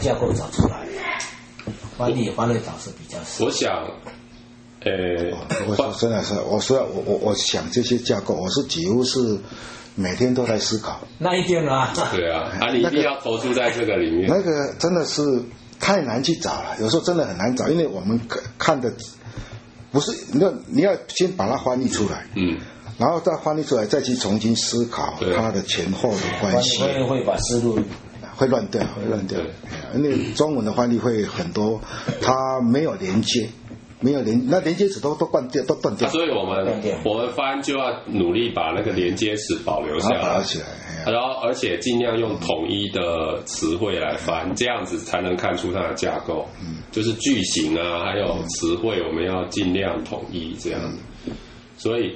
架构找出来，翻译翻译导是比较少。 我想， 我真的是，我想这些架构，我是几乎是每天都在思考。 那一定啊， 对啊，你一定要投注在这个里面。 那个真的是太难去找了，有时候真的很难找，因为我们看的不是你要先把它翻译出来，然后再翻译出来，再去重新思考它的前后的关系， 会把思路会乱掉，因为中文的翻译会很多，它没有连接。那连接词都断掉， 所以我们翻就要努力把那个连接词保留下来，然后而且尽量用统一的词汇来翻，这样子才能看出它的架构，就是句型啊，还有词汇，我们要尽量统一这样。所以，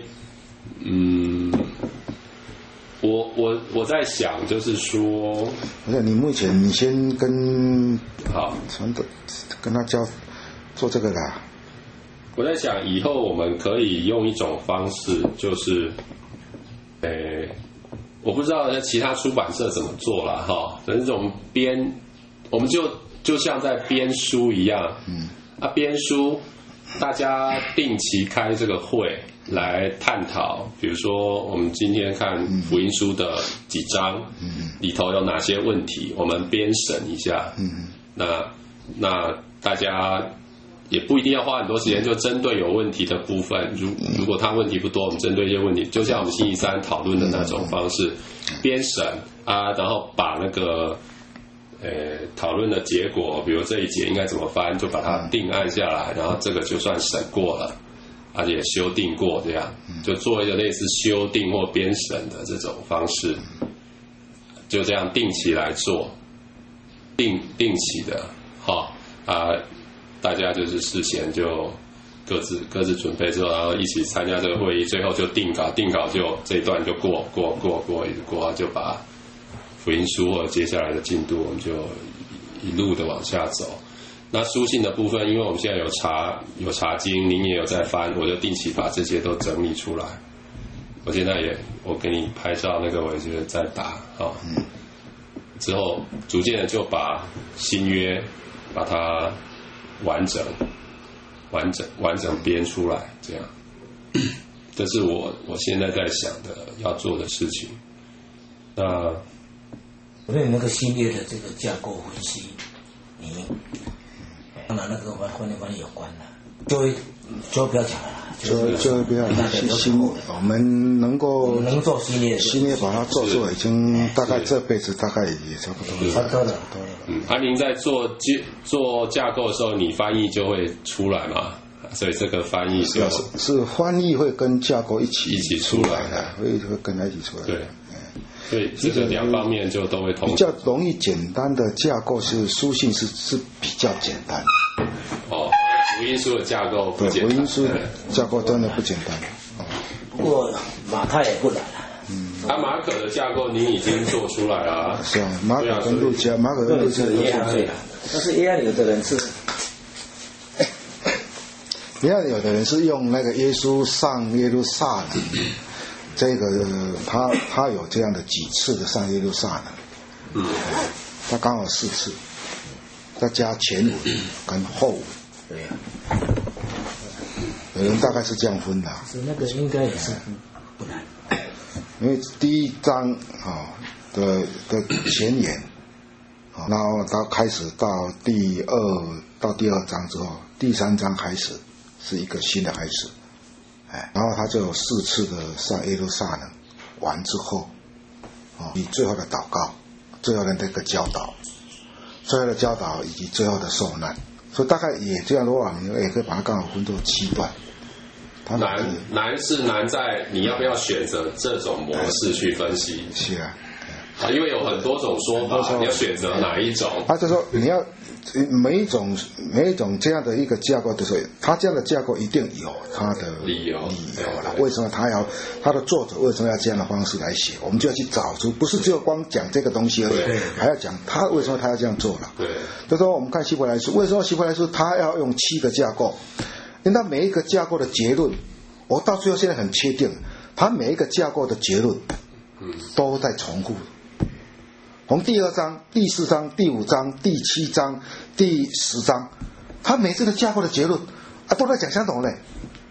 我在想，就是说， 你目前你先跟他教做这个啦。 我在想，以后我们可以用一种方式，就是，我不知道其他出版社怎么做了哈，这种我们就像在编书一样，编书，大家定期开这个会来探讨，比如说我们今天看福音书的几章，里头有哪些问题，我们编审一下，那大家。也不一定要花很多时间，就针对有问题的部分，如果他问题不多，我们针对一些问题，就像我们星期三讨论的那种方式，编审啊，然后把那个讨论的结果，比如这一节应该怎么翻，就把它定案下来，然后这个就算审过了，而且修订过，这样就做一个类似修订或编审的这种方式，就这样定期来做，定期的，大家就是事先就各自准备之后，然后一起参加这个会议，最后就定稿就这一段就过，一直过，就把福音书或者接下来的进度，我们就一路的往下走。那书信的部分，因为我们现在有查经，您也有在翻，我就定期把这些都整理出来。我现在我给你拍照那个，我也觉得在打之后逐渐的就把新约把它完整编出来，这样，这是我现在在想的要做的事情。那我对你那个新约的这个架构分析，你当然那个翻译有关的，就不要讲了啦， 就不要我们能做新约把它做出来，已经大概这辈子大概也差不多了。 您在做架构的时候，你翻译就会出来嘛？所以这个翻译是翻译会跟架构一起出来的， 会跟它一起出来。对， 所以这个两方面就都会同。 比较容易简单的架构是书信是比较简单。 福音书的架构不简单。 福音书架构真的不简单。 不过马太也不难马可的架构您已经做出来了。 是啊，马可跟路加都是一样对的。但是一样有的人是用那个耶稣上耶路撒冷，这个他有这样的几次的上耶路撒冷，他刚好4次，再加前文跟后文。 对呀， 有人大概是这样分的。 是那个应该也是不难， 因为第1章的前言，然后到开始到第2章之后，第3章开始是一个新的开始，然后他就有4次的上耶路撒冷完之后，以最后的祷告、最后的那个教导、以及最后的受难。所以大概也这样的话，你也可以把它刚好分作7段。 难是难在你要不要选择这种模式去分析。 是啊， 因为有很多种说法，你要选择哪一种？ 就说你要每一种这样的一个架构的时候，他这样的架构一定有他的理由了。为什么他的作者为什么要这样的方式来写？我们就要去找出，不是只有光讲这个东西而已，还要讲他为什么他要这样做了。 对， 就说我们看希伯来书，为什么希伯来书他要用7个架构？因为他每一个架构的结论，我到最后现在很确定，他每一个架构的结论都在重复。 从第2章、第4章、第5章、第7章、第10章，他每次的架构的结论都在讲相同嘞。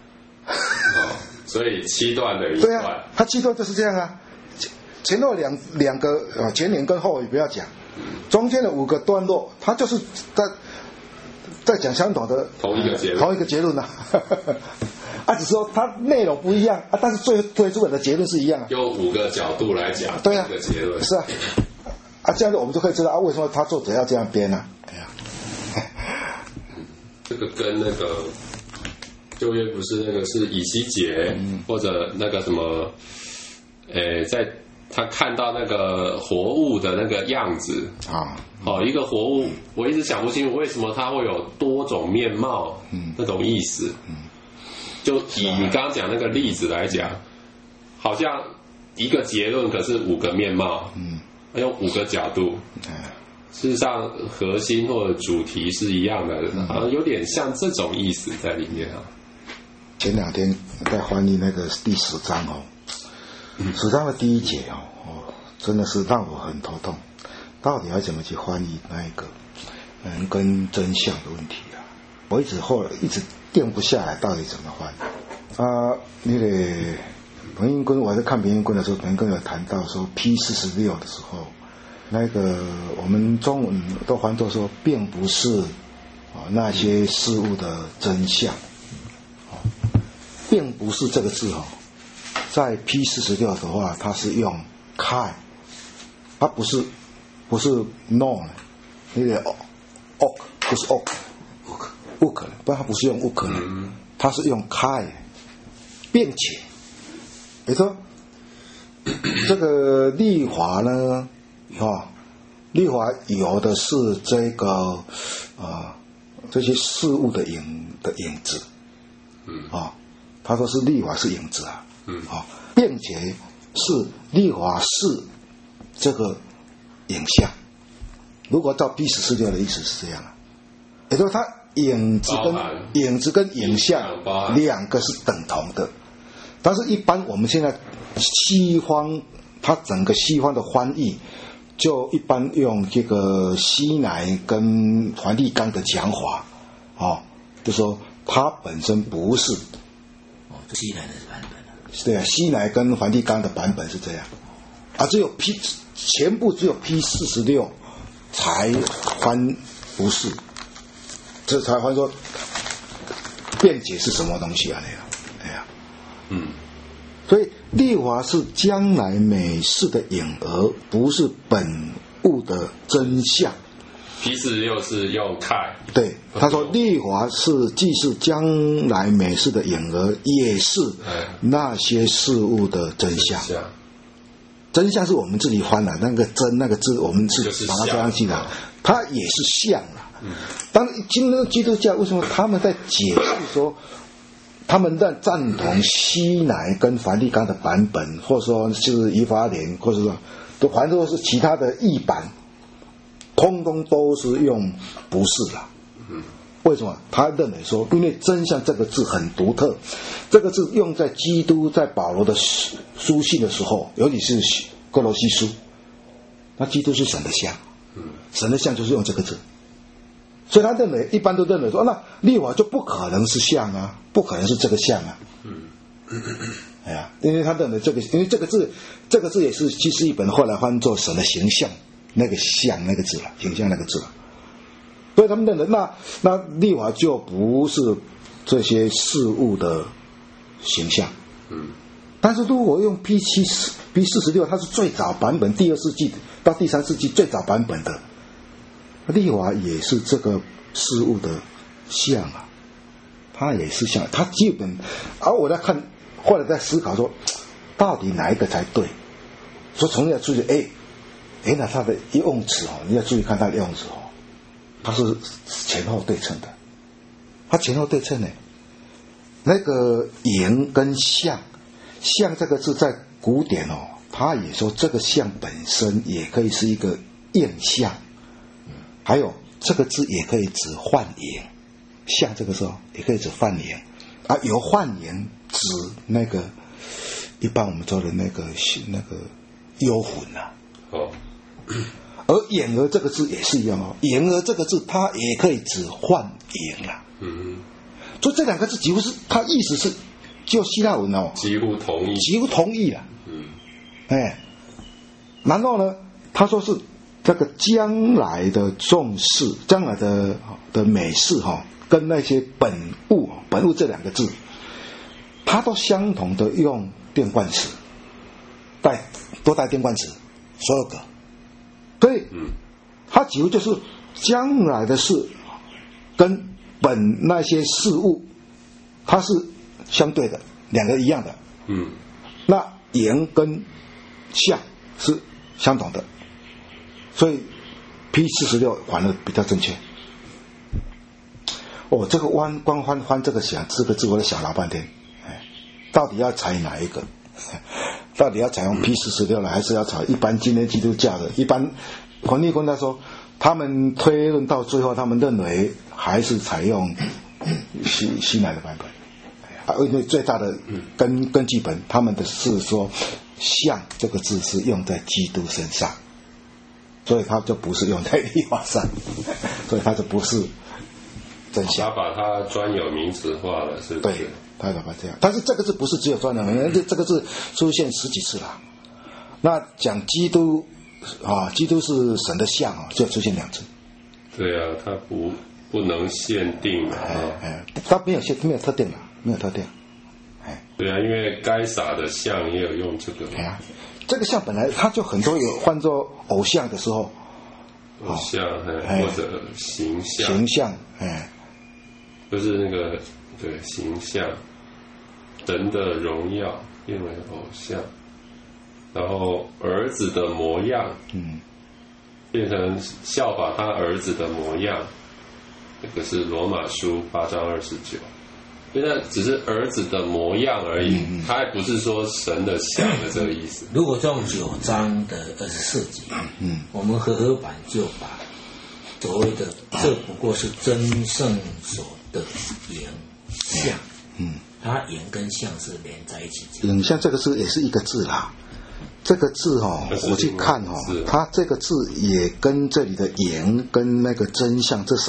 所以7段的一对段， 啊，他7段就是这样啊，前后两个前言跟后语不要讲，中间的5个段落，他就是在讲相同的同一个结论啊。只是说它内容不一样但是最推出来的结论是一样用5个角度来讲， 对啊， 这个结论是这样子我们就可以知道为什么他作者要这样编啊。 这个跟那个旧约不是那个是以西结，或者那个什么，在他看到那个活物的那个样子一个活物，我一直想不清楚为什么它会有多种面貌，那种意思。就以你刚刚讲那个例子来讲，好像一个结论可是5个面貌，用5个角度，事实上核心或者主题是一样的，好像有点像这种意思在里面啊。 前2天在翻译那个第10章10章的第1节真的是让我很头痛，到底要怎么去翻译那一个人跟真相的问题啊？我后来一直定不下来，到底怎么翻那个彭英坤，我在看彭英坤的时候，彭英坤有谈到说 P46 的时候，那个我们中文都翻作说，并不是那些事物的真相，并不是这个字在 P46 的话，它是用 kai， 它不是 no， 那个 ok 不是 ok， 不然它不是用 ok， 它是用 kai， 并且，也说这个律法呢，律法有的是这个这些事物的影子，他说是律法是影子并且是律法是这个影像。如果照 P46的意思是这样也就是说它影子跟影像2个是等同的，但是一般我们现在西方，它整个西方的翻译就一般用这个西乃跟梵蒂冈的讲法就说它本身不是西乃的版本对啊，西乃跟梵蒂冈的版本是这样只有全部只有 P46 才翻不是，这才翻说辩解是什么东西所以律法是将来美事的影儿，不是本物的真相。 P46是用 kai， 对，他说律法是既是将来美事的影儿，也是那些事物的真相。真相是我们自己翻的，那个真那个字我们是把它加上去的，它也是像当基督教为什么他们在解释说他们在赞同西乃跟梵蒂冈的版本，或者说是以法莲，或者说都反正都是其他的译版，通通都是用不是的。为什么？他认为说，因为真相这个字很独特，这个字用在基督在保罗的书信的时候，尤其是哥罗西书，那基督是神的像，神的像就是用这个字，所以他认为一般都认为说，那律法就不可能是像不可能是这个像因为他认为因为这个字也是其实译本后来翻作神的形象，那个像那个字了，形象那个字了。所以他们认为那律法就不是这些事物的形象。但是如果用 P46， 它是最早版本，第2世纪到第3世纪最早版本的律法也是这个事物的像它也是像，它基本我在看，后来在思考说，到底哪一个才对？所以从要注意，那它的用词你要注意看它的用词它是前后对称的，它前后对称的。那个影跟像这个字在古典它也说这个像本身也可以是一个映像，还有这个字也可以指幻影，像这个时候也可以指幻影由幻影指那个一般我们说的那个幽魂而眼儿这个字也是一样哦，眼儿这个字它也可以指幻影啊。所以这两个字几乎是它意思是就希腊文哦， 几乎同意啊。然后呢，他说是这个将来的重视，将来的美事哈，跟那些本物这两个字，它都相同的用电冠词，都带电冠词，所有个。所以，它几乎就是将来的事跟本那些事物，它是相对的，两个一样的。那言跟相是相同的，所以 P46 反而比较正确。这个光翻这个字，我都想老半天，到底要采哪一个？到底要采用 P46 呢，还是要采一般今天基督教的？一般黄立坤他说，他们推论到最后，他们认为还是采用西乃的版本。因为最大的根据本，他们的是说“像”这个字是用在基督身上，所以它就不是用在律法上，所以它就不是真相。 他把它专有名词化了，是不是？ 对，他把它这样。但是这个字不是只有专有名词，这个字出现10几次了。那讲基督基督是神的像就出现2次。 对啊，它不能限定它没有特定的。没有特定， 对啊，因为该撒的像也有用这个。 这个像本来它就很多有换作偶像的时候， 偶像或者形象，就是那个对形象，人的荣耀变为偶像，然后儿子的模样，变成效法他儿子的模样，这个是罗马书8章29。因为那只是儿子的模样而已，他还不是说神的像的这个意思。 如果用9章的24节，我们和合版就把所谓的这不过是真圣所的影像，它影跟像是连在一起。 影像这个字也是一个字啦，这个字我去看它这个字也跟这里的影跟那个真相这是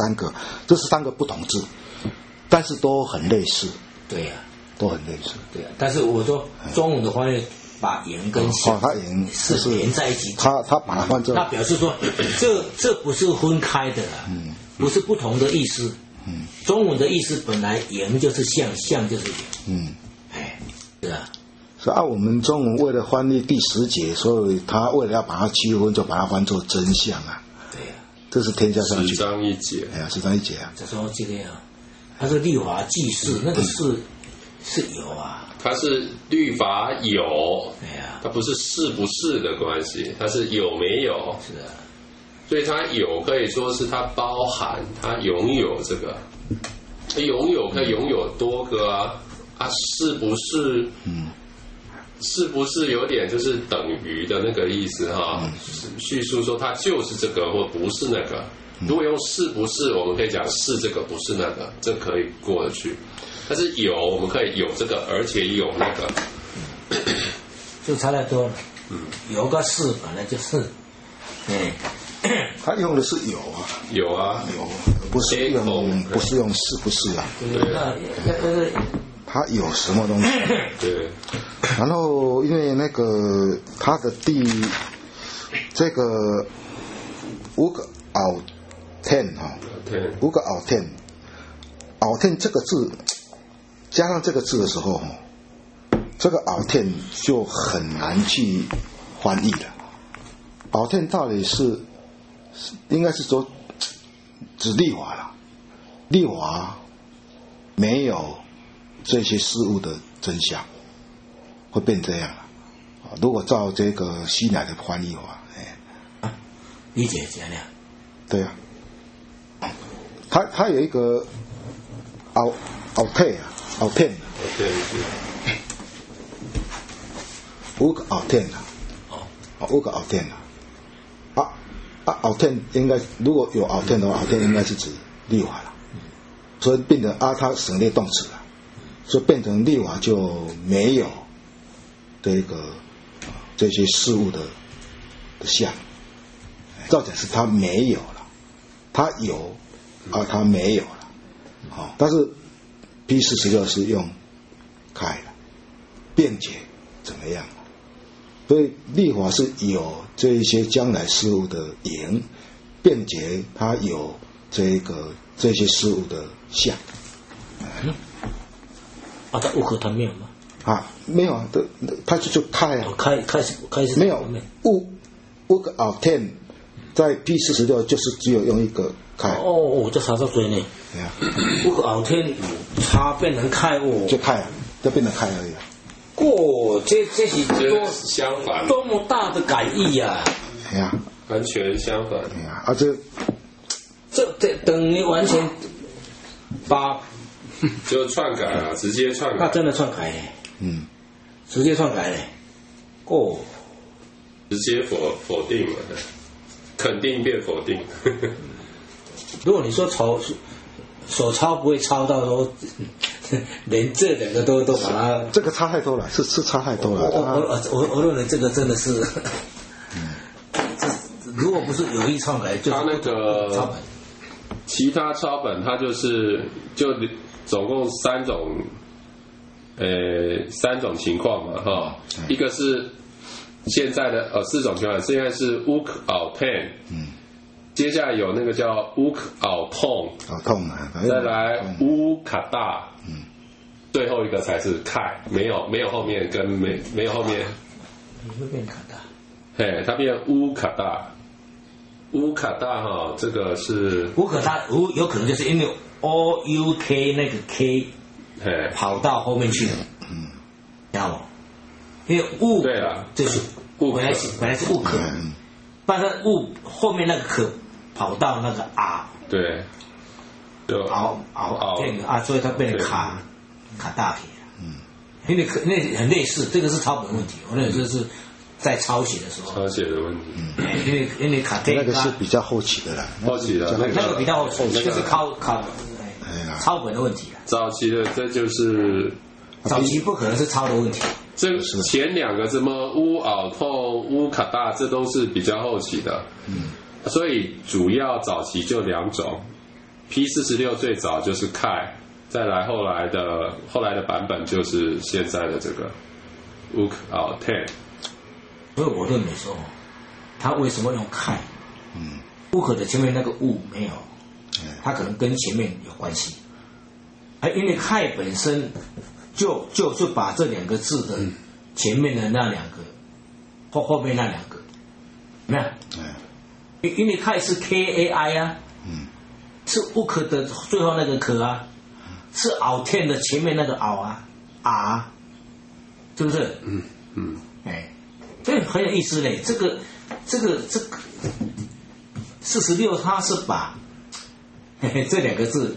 3个不同字。但是都很类似， 对呀， 都很类似， 对呀。但是我说中文的翻译把言跟像是连在一起， 他把它换成， 他表示说这不是分开的啦，不是不同的意思，中文的意思本来言就是像，像就是言，是啊， 是我们中文为了翻译第10节，所以他为了要把它区分，就把它翻作真相啊， 对呀， 这是天下上 10章1节 ，10章1节啊， 就说这个它是律法记事，那个是有啊， 它是律法有，它不是是不是的关系，它是有没有， 是啊， 所以它有可以说是它包含，它拥有这个，它拥有可以拥有多个是不是？是不是有点就是等于的那个意思叙述说它就是这个或不是那个。如果用是不是，我们可以讲是这个不是那个，这可以过得去。但是有，我们可以有这个，而且有那个， 就差太多了。有个是本来就是， 他用的是有啊，不是用是不是啊？ 对， 他有什么东西？ 对。 然后因为那个他的这个5个奥天5个奥天这个字加上这个字的时候，这个奥天就很难去翻译了。奥天到底是应该是说指律法了，律法没有这些事物的真相，会变这样了。如果照这个西乃的翻译法， 理解这样。 对啊，他有一个奥天5个奥天5个奥天奥天应该如果有奥天的话，奥天应该是指律法了，所以变成它省略动词了，所以变成律法就没有这些事物的像。 造假是它没有了，它有，它没有了，好，但是 P46是用开了，辩解怎么样？所以立法是有这一些将来事物的赢，辩解它有这些事物的像。 他误和他没有吗？ 没有啊，他就开啊， 开始没有误个 obtain 在 P46就是只有用一个开。 我就查到嘴呢。 对啊， 误个 obtain 差变成开就开啊，就变成开而已啊。 这是多相反， 多么大的改易呀！ 哎呀， 完全相反。 哎呀， 这等于完全把就篡改了，直接篡改。 那真的篡改嘞，直接篡改嘞， 直接否定了，肯定变否定。 如果你说手抄不会抄到说，连这两个都把它， 这个差太多了，是差太多了。 我认为这个真的是，如果不是有意篡改，就是他那个抄本， 其他抄本它就总共三种情况嘛，哈，一个是现在的4种情况，现在是 Ook Alten， 接下来有那个叫 Ook Alton， 再来 U 卡大，最后一个才是凯，没有后面跟没有后面， 会变卡大， 它变 U 卡大。乌卡大哈，这个是乌卡大，有可能就是因为 O U K 那个 K 跑到后面去了，知道吗？因为乌对了， 就是乌本来是乌可，但是乌后面那个可跑到那个对，就变所以它变成卡大铁了，因为那很类似，这个是抄本问题，我认为这是。在抄写的时候， 抄写的问题， 因为卡那个是比较后期的了， 后期的那个比较后期，就是抄本的问题了。 早期的这就是早期不可能是抄的问题， 这前两个什么乌奥透、乌卡大，这都是比较后期的，所以主要早期就2种 ，P46最早就是凯，再来后来的版本就是现在的这个乌奥 10。 所以我认为说，他为什么用凯？不可的前面那个物没有，它可能跟前面有关系。因为凯本身就把这2个字的前面的那2个，后面那2个，有没有？因为凯是 KAI 啊，是不可的最后那个可啊，是熬天的前面那个熬啊，是不是？对，很有意思嘞。这个46，它是把这2个字。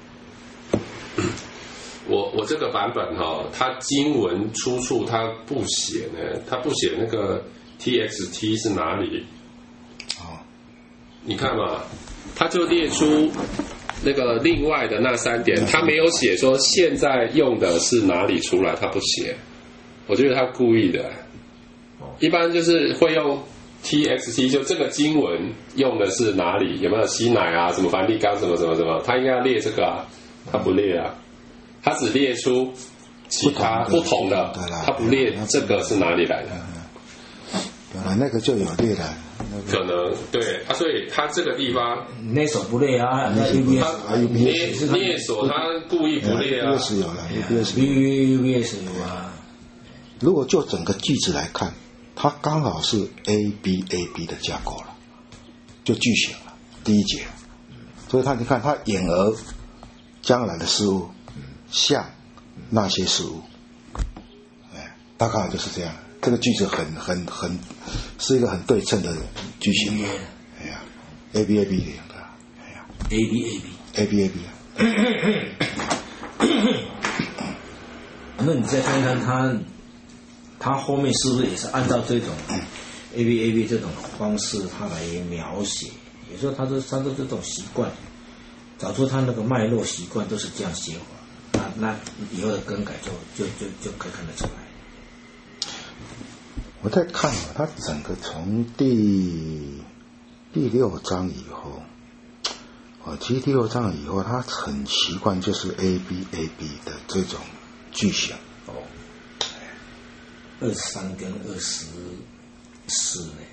我这个版本它经文出处它不写呢，它不写那个 TXT 是哪里。你看嘛，它就列出那个另外的那3点，它没有写说现在用的是哪里出来，它不写。我觉得他故意的。一般就是会用 TXT， 就这个经文用的是哪里，有没有西乃啊，什么梵蒂冈什么，他应该要列这个啊，他不列啊，他只列出其他不同的，他不列这个是哪里来的。 本来那个就有列的， 可能对所以他这个地方那手不列啊，那 UBS 所他故意不列啊 ，UBS 有了 ，UBS 有啊。 如果就整个句子来看，它刚好是 ABAB 的架构了，就句型了，第一节。所以你看，它演而将来的事物，像那些事物，大概就是这样。这个句子很是一个很对称的句型。ABAB 的样子。ABAB。 那你再看看他后面是不是也是按照这种 ABAB 这种方式他来描写？有时候他都这种习惯，找出他那个脉络习惯都是这样写法，那以后的更改就可以看得出来。 我在看他整个从第第6章以后，其实第6章以后，他很习惯就是 A B A B 的这种句型。 23跟24呢？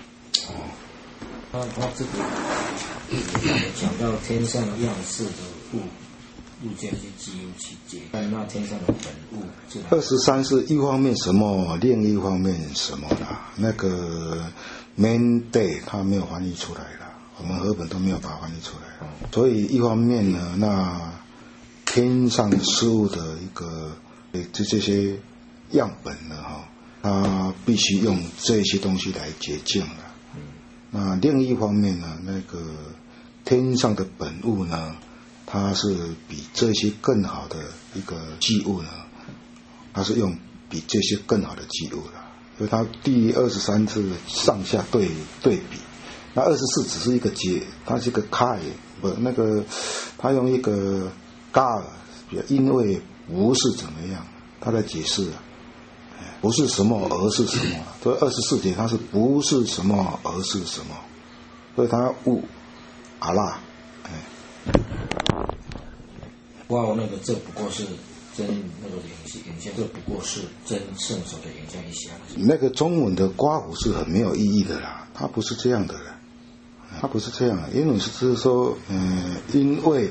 他这个讲到天上样式的物件去记录其节，那天上的本物。 23是一方面什么，另一方面什么啦？那个 main day 他没有翻译出来啦，我们和本都没有把它翻译出来。所以一方面呢，那天上事物的一个这些样本呢，它必须用这些东西来洁净了。那另一方面呢，那个天上的本物呢，它是比这些更好的一个祭物呢，它是用比这些更好的祭物了。所以它第23是上下对比，那24只是一个节，它是一个开不那个，它用一个嘎，因为不是怎么样，它在解释不是什么而是什么，所以24节它是不是什么而是什么，所以它物阿拉， 哇，那个这不过是真那个影像，这不过是真圣手的影像一下。 那个中文的刮胡是很没有意义的啦，它不是这样的啦，它不是这样的，因为是说，因为，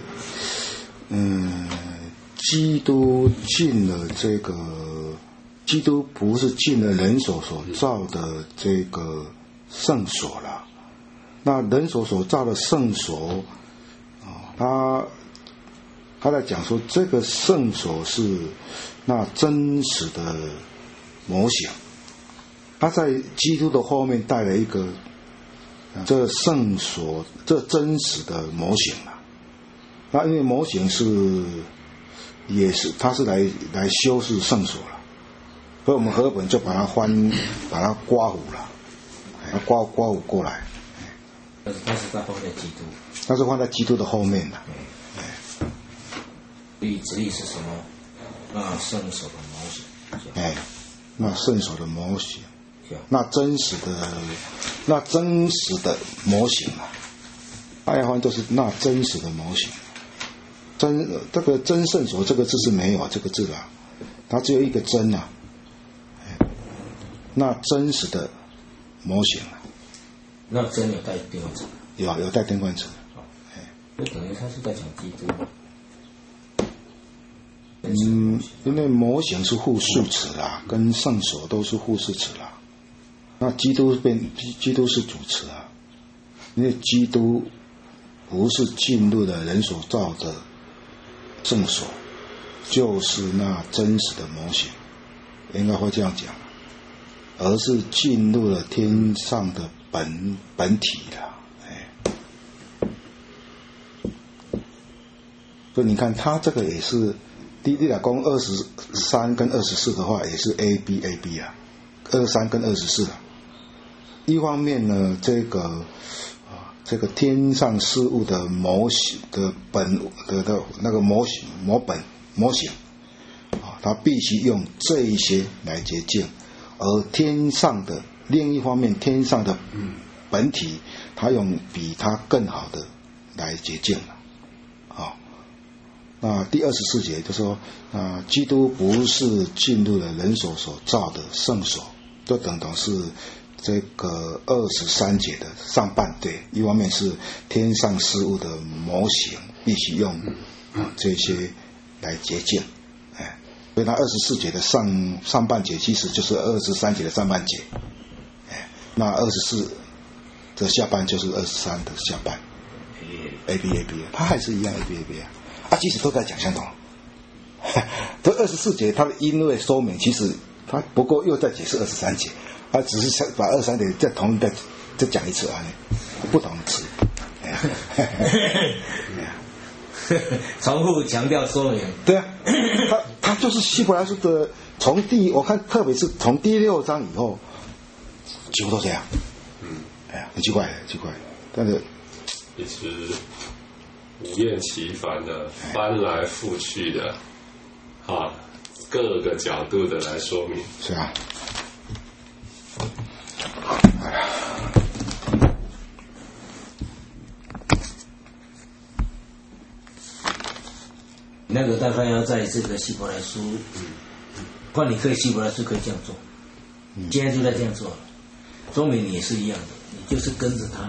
基督进了这个。基督不是进了人手所造的这个圣所了，那人手所造的圣所，他在讲说这个圣所是那真实的模型，他在基督的后面带了一个这圣所这真实的模型了，那因为模型也是他是来修饰圣所了。所以我们和本就把它刮胡了，刮胡过来。 但是它是在放在基督， 它是放在基督的后面的。 旨意是什么？那圣手的模型。 那圣手的模型，那真实的模型啊，爱欢都是那真实的模型。这个真圣所这个字是没有这个字啦，它只有一个真啊。那真实的模型啊， 那真有带电冠词？ 有带电冠词。 那等于他是在讲基督。 因为模型是复数词啦，跟圣所都是复数词啦。那基督是主词啊，因为基督不是进入了人所造的圣所，就是那真实的模型，应该会这样讲。而是进入了天上的本体了，所以你看，他这个也是第1公23跟24的话，也是 A B 啊，23跟24啊。一方面呢，这个天上事物的模型的那个模型它必须用这一些来洁净。而天上的另一方面，天上的本体，它用比它更好的来洁净了。那第24节就说，基督不是进入了人手所造的圣所，就等同是这个23节的上半对，一方面是天上事物的模型，必须用这些来洁净。所以它24节的上半节其实就是23节的上半节，那24的下半就是23的下半 ，A B， 它还是一样 A B 啊，其实都在讲相同。这24节它的因为说明，其实它不过又在解释23节，它只是把23节再同再讲一次啊，不同的词。 重复强调说明。 对啊，他就是希伯来书的我看特别是从第6章以后，几乎都这样。很奇怪，但是一直五厌其烦的翻来覆去的，各个角度的来说明。 是啊。 那个大概要在这个希伯来书，换你可以希伯来书可以这样做，现在就在这样做了。中美你也是一样的，你就是跟着他，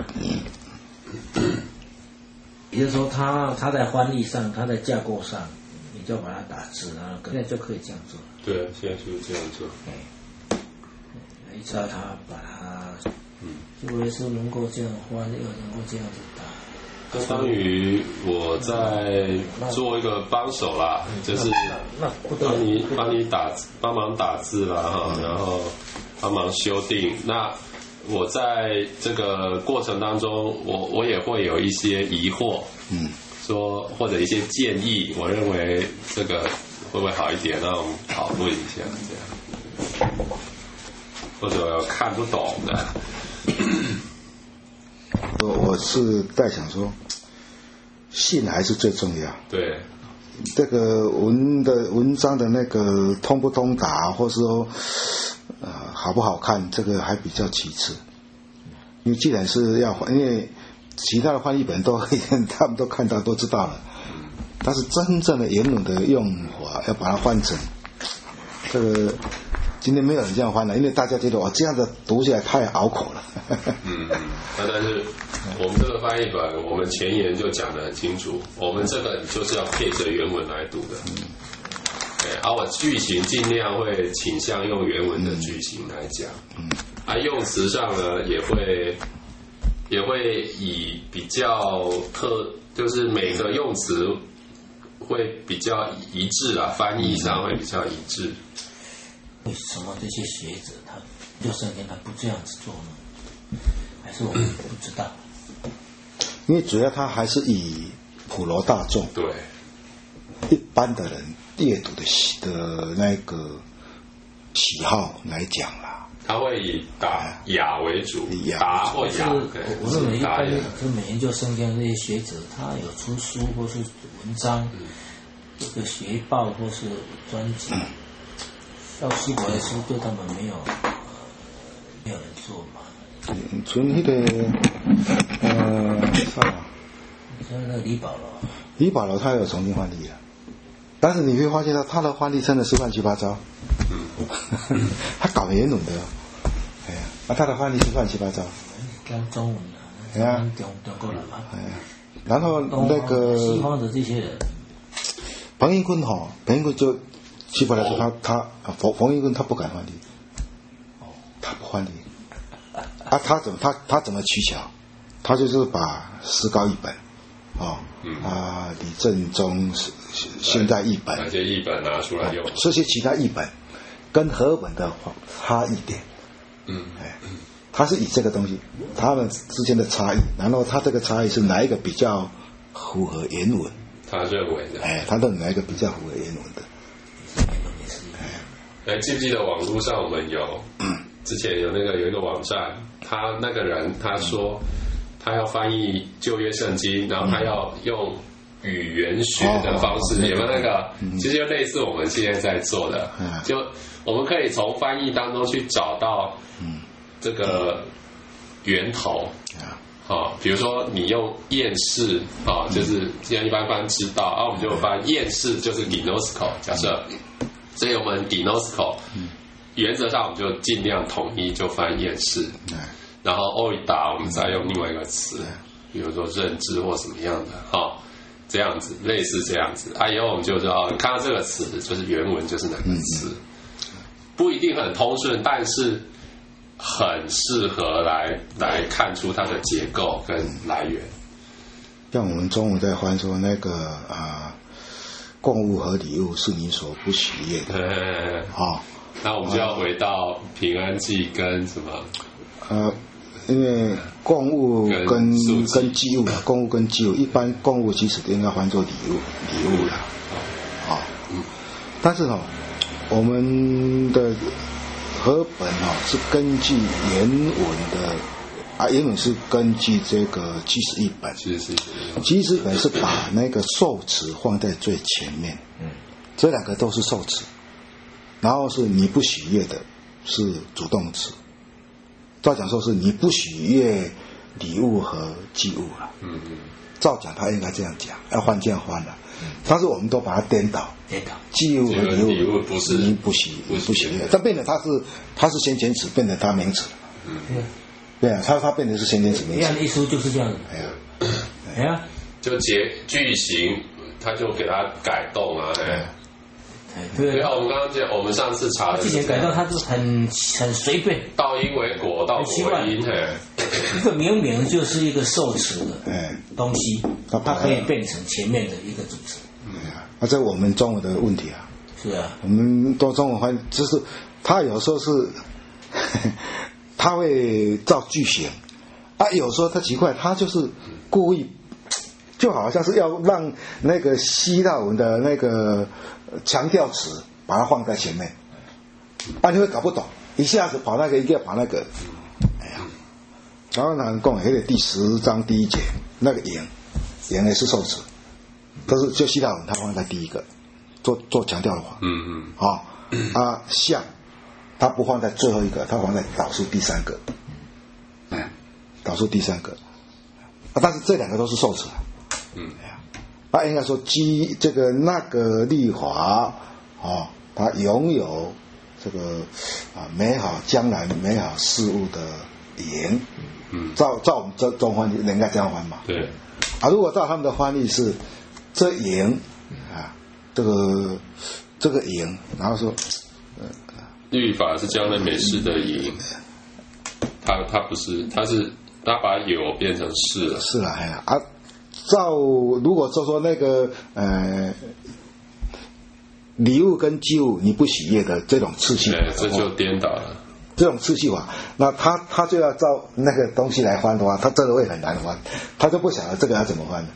也就是说他在翻译上，他在架构上，你就把它打字，然后现在就可以这样做。 对，现在就是这样做。 一直到他把它，希伯来书能够这样翻，又能够这样子打。 相当于我在做一个帮手啦，就是帮你帮忙打字啦哈，然后帮忙修订。那我在这个过程当中，我也会有一些疑惑，说或者一些建议，我认为这个会不会好一点，让我们讨论一下这样，或者看不懂的。 我是在想说，信还是最重要。 对， 这个文章的那个通不通达，或是说好不好看，这个还比较其次。因为既然是要，因为其他的翻译本他们都看到都知道了，但是真正的原文的用法要把它换成这个。今天没有人这样翻了，因为大家觉得这样子读起来太拗口了。 但是我们这个翻译本，我们前言就讲得很清楚，我们这个就是要配着原文来读的。而我句型尽量会倾向用原文的句型来讲。用词上呢，也会以比较就是每个用词会比较一致啊，翻译上会比较一致。 为什么这些学者他6圣经他不这样子做呢？还是我们不知道？ 因为主要他还是以普罗大众对一般的人阅读的那个喜好来讲啦。 他会以打雅为主，达或雅。 我认为一般就每研究圣经这些学者，他有出书或是文章，这个学报或是专辑。到希伯来书对他们没有人做嘛？ 从那个像那个李保罗他有重新翻译了，但是你会发现他的翻译真的是乱七八糟。他搞原文的，他的翻译是乱七八糟。 讲中文的，中国人嘛。 然后那个西方的这些人， 彭英坤就。希伯来书冯英坤他不敢翻译，他不翻译，他怎么取巧？他就是把石膏译本，李正中现在译本， 那些译本拿出来用， 这些其他译本跟和本的差异点，他是以这个东西，他们之间的差异，然后他这个差异是哪一个比较符合原文？ 他认为的， 他认为哪一个比较符合原文的？ 记不记得网络上我们之前有一个网站，他那个人他说他要翻译旧约圣经，然后他要用语言学的方式，有没有那个？其实就类似我们现在在做的，就我们可以从翻译当中去找到这个源头。比如说你用厌世就是现在一般知道我们就翻厌世就是 gnosko 假设。所以我们 gnosko 原则上我们就尽量统一就翻厌世，然后oida我们再用另外一个词，比如说认知或什么样的这样子类似这样子以后我们就知道看到这个词就是原文就是哪个词，不一定很通顺，但是很适合来看出它的结构跟来源。 像我们中文在翻说那个供物和礼物是你所不喜悦的。 那我们就要回到平安祭跟什么？ 因为供物跟祭物，供物跟祭物，一般供物其实应该翻作礼物啦。但是我们的和本是根据原文的。原文是根据这个记事译本，记事译本是把那个受词放在最前面，这两个都是受词，然后是你不喜悦的是主动词，照讲说是你不喜悦礼物和祭物了，照讲他应该这样讲，要换这样换了， 但是我们都把它颠倒，既物和离物不是你不喜悦，但变成它是先前词，变成它名词了。对啊，它变成是先前词名词。 一样的艺术就是这样的。哎呀， 就句型，它就给它改动啊。 对啊，我们刚刚讲，我们上次查的之前改动，它是很随便， 倒因为果，倒果为因。 一个明明就是一个受词的东西，它可以变成前面的一个主词。 这我们中文的问题啊。 是啊， 我们多中文翻就是它有时候是它会造句型啊，有时候它奇怪，它就是故意，就好像是要让那个希腊文的那个强调词把它放在前面，啊，你会搞不懂，一下子跑那个，一个跑那个，哎呀，然后呢，讲那个第10章第1节那个言也是受词，但是就希腊文它放在第一个，做强调的话，像它不放在最后一个，它放在导数第3个，导数第3个，但是这2个都是受词应该说这个那个律法它拥有这个美好将来美好事物的言，照我们这中翻译人家这样翻嘛， 对如果照他们的翻译是这言这个言，然后说律法是将来美事的言，它不是，它把有变成是了， 是了，照如果说那个礼物跟祭物你不喜悦的这种次序， 这就颠倒了。 这种次序法，那他就要照那个东西来翻的话，他真的会很难翻，他就不晓得这个要怎么翻的。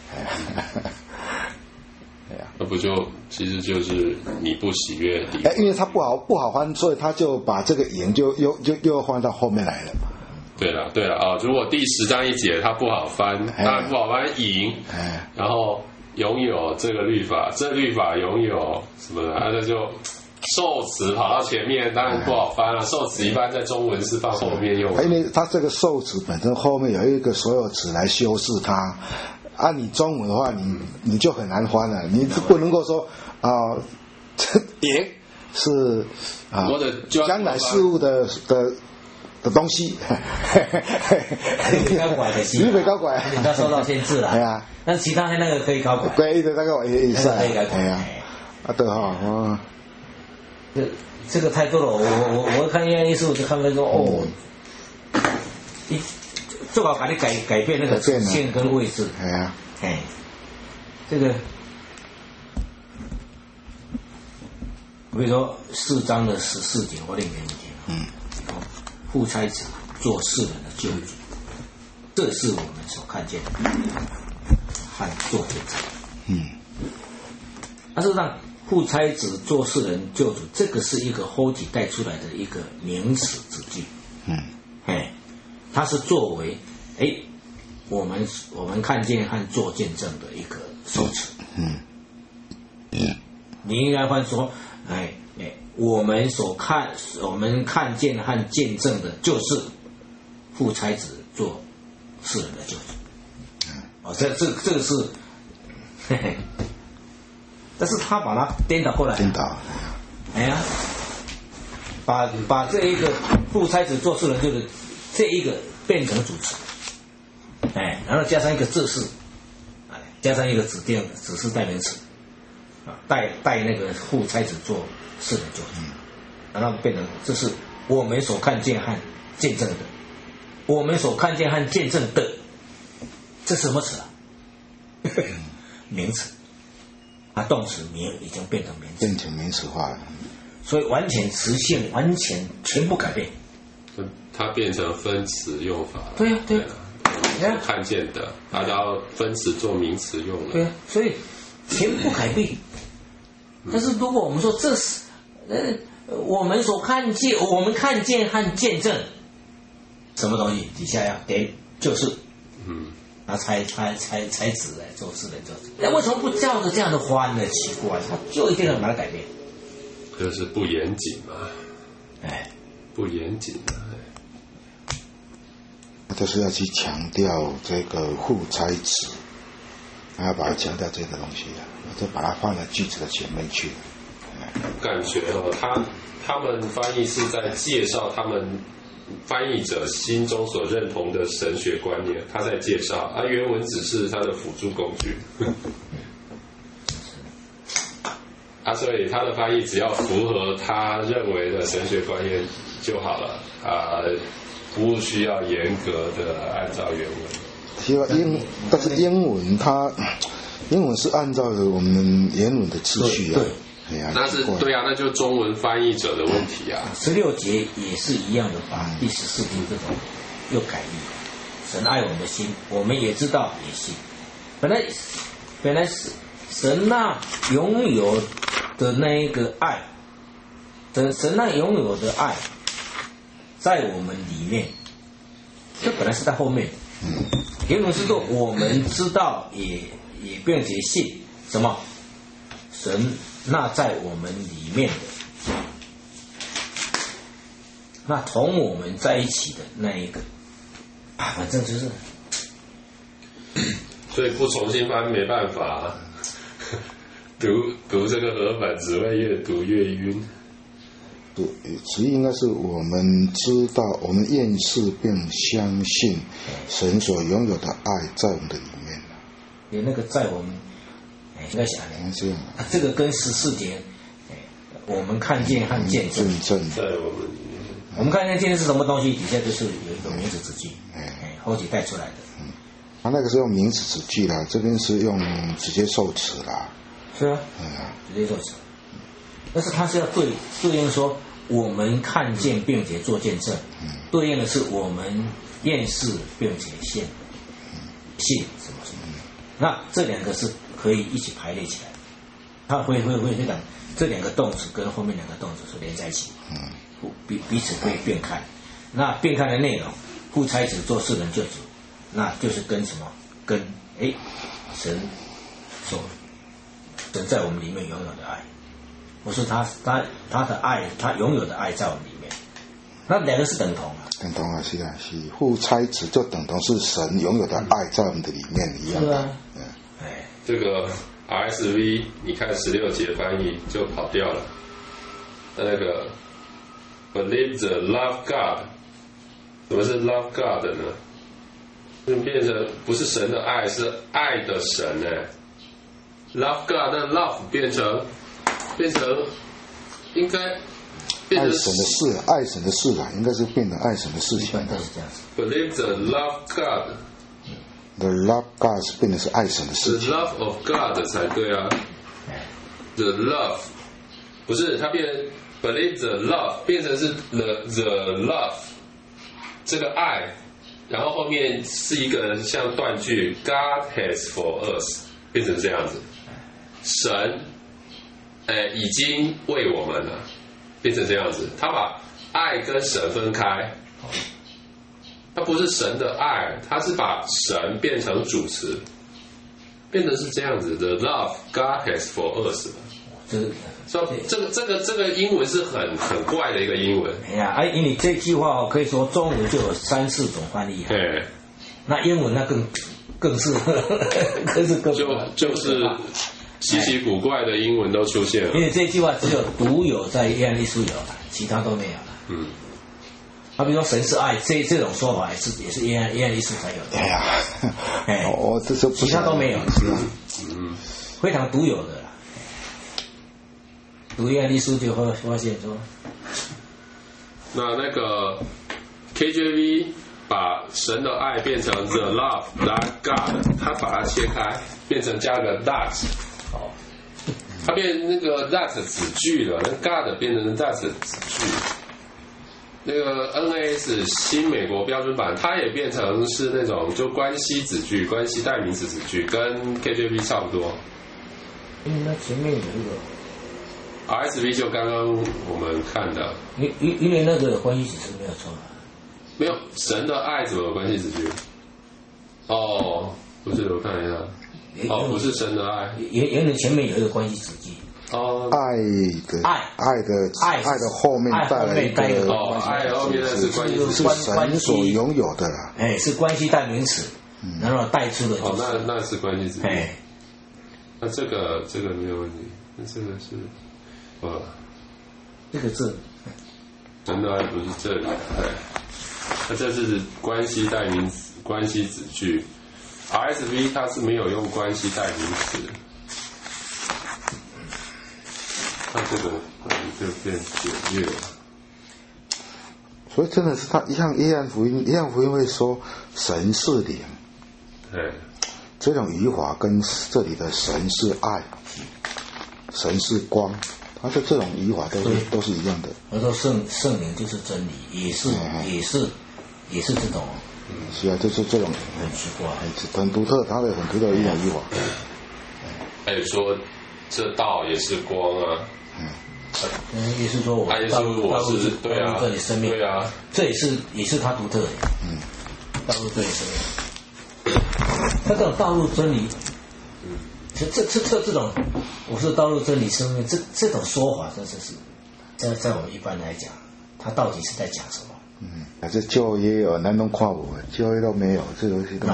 那不就其实就是你不喜悦的地方， 因为他不好翻，所以他就把这个言就又翻到后面来了嘛。 对了如果第10章1节它不好翻，当然不好翻赢，然后拥有这个律法，这律法拥有什么呢？那就受词跑到前面，当然不好翻了。受词一般在中文是放后面用， 因为它这个受词本身后面有一个所有词来修饰它。按你中文的话，你就很难翻了，你不能够说这也是将来事物的东西， 你搞怪的是， 你没搞怪， 他受到限制了。 哎呀， 但其他的那个可以搞怪， 对的那个也是， 可以搞怪。 哎呀，对哈， 这个太多了。我看艺术就看那个最好把你改变那个呈现跟位置。这个比如说4章的14节，我念给你听。夫差子做世人的救主，这是我们所看见的和做见证。但是让夫差子做世人救主，这个是一个后体带出来的一个名词子句。它是作为我们看见和做见证的一个受词。你应该换说，我们看见和见证的就是夫差子做世人的救主。这个是，但是他把它颠倒过来，把这一个夫差子做世人救主这一个变成主词，然后加上一个这是，加上一个指示代名词，带那个夫差子做世人救主，然后变成这是我们所看见和见证的，我们所看见和见证的，这是什么词啊？名词，动词名已经变成名词， 变成名词化了， 所以完全词性全部改变。 它变成分词用法了。 对啊， 看见的，它要分词做名词用了。 对啊，所以全部改变。但是如果我们说这是我们看见和见证什么东西，底下要点就是才指来做事的做事。那为什么不照着这样的翻呢？奇怪，他就一定要把它改变。 就是不严谨嘛。不严谨嘛。 就是要去强调这个夫差子还要把它强调这个东西的，就把它放在句子的前面去。 感觉他们翻译是在介绍他们翻译者心中所认同的神学观念，他在介绍，原文只是他的辅助工具。所以他的翻译只要符合他认为的神学观念就好了，不需要严格的按照原文。 但是英文是按照我们原文的次序啊。对啊， 那就是中文翻译者的问题啊。 16节也是一样的，把第14节这种又改译。神爱我们的心，我们也知道也信。本来是神那拥有的那一个爱，神那拥有的爱，在我们里面，这本来是在后面。原文是说我们知道也并且信什么？神那在我们里面的，那同我们在一起的那一个反正就是， 所以不重新翻没办法，读这个和本只会越读越晕。 对，词义应该是我们知道，我们认识并相信神所拥有的爱在我们的里面。 连那个在我们，应该想这样， 这个跟14节，我们看见和见证， 在我们看见见证是什么东西？底下就是有一个名词子句，后几带出来的。 他那个是用名词子句啦，这边是用直接受词啦。 是啊，直接受词。但是他是要对应说，我们看见并且做见证，对应的是我们认识并且信什么什么。那这两个是可以一起排列起来，它会讲这两个动词跟后面两个动词是连在一起，彼此可以变开。那变开的内容，父差子做世人救主，那就是跟什么？跟神在我们里面拥有的爱，不是他的爱，他拥有的爱在我们里面，那两个是等同啊。 等同啊，是父差子就等同是神拥有的爱在我们的里面一样的。 这个 RSV 你看16节翻译就跑掉了，那个 believe the love God， 什么是 love God 呢？就变成不是神的爱，是爱的神love God， 那 love 变成应该变成爱神的事，爱神的事啊，应该是变成爱神的事情。 一般都是这样子。 Believe the love God。The love God 是变成是爱神的事情。 The love of God 才对啊。The love 不是它变 believe the love 变成是 the love 这个爱，然后后面是一个像断句 God has for us 变成这样子，神已经为我们了，变成这样子，他把爱跟神分开。它不是神的爱，它是把神变成主词，变成是这样子的 love God has for us。这个英文是很怪的一个英文。 因为这句话可以说中文就有3-4种翻译。 对， 那英文那更是就是稀奇古怪的英文都出现了。 因为这句话只有独有在约翰一书有了，其他都没有了。比如说神是爱，这种说法也是约翰一书才有的。 这就其他都没有，非常独有的啦。读约翰一书就会发现说， 那个 KJV 把神的爱变成 the love that God， 他把它切开，变成加个 that， 它变那个 that 子句了，那 God 变成 that 子句。那个 NAS 新美国标准版，它也变成是那种就关系子句、关系代名词子句，跟 KJV 差不多。 那前面有一个 RSV 就刚刚我们看的， 因为那个关系子句没有错， 没有神的爱怎么有关系子句？不是，我看一下，不是神的爱， 原来前面有一个关系子句。 爱的后面带来一个爱后面是关系是神所拥有的啦， 是关系代名词，然后带出的那是关系子句。 那这个没有问题，那这个是这个字， 难道还不是这里？那这是关系代名词、关系子句。RSV 它是没有用关系代名词，它这个就变简略了。 所以真的是他像约翰福音会说神是灵， 对， 这种语法跟这里的神是爱，神是光，它的这种语法都是一样的。 我说圣灵就是真理，也是这种。 是啊，就是这种很奇怪， 很独特，它的很独特的一种语法。 还有说这道也是光啊。 也是说我道路是对啊， 这里生命对啊， 这也是他独特的。道路这里生命，他这种道路真理，这种我是道路真理生命，这种说法真是在我们一般来讲，他到底是在讲什么？ 这旧约有南东跨我，旧约都没有这东西。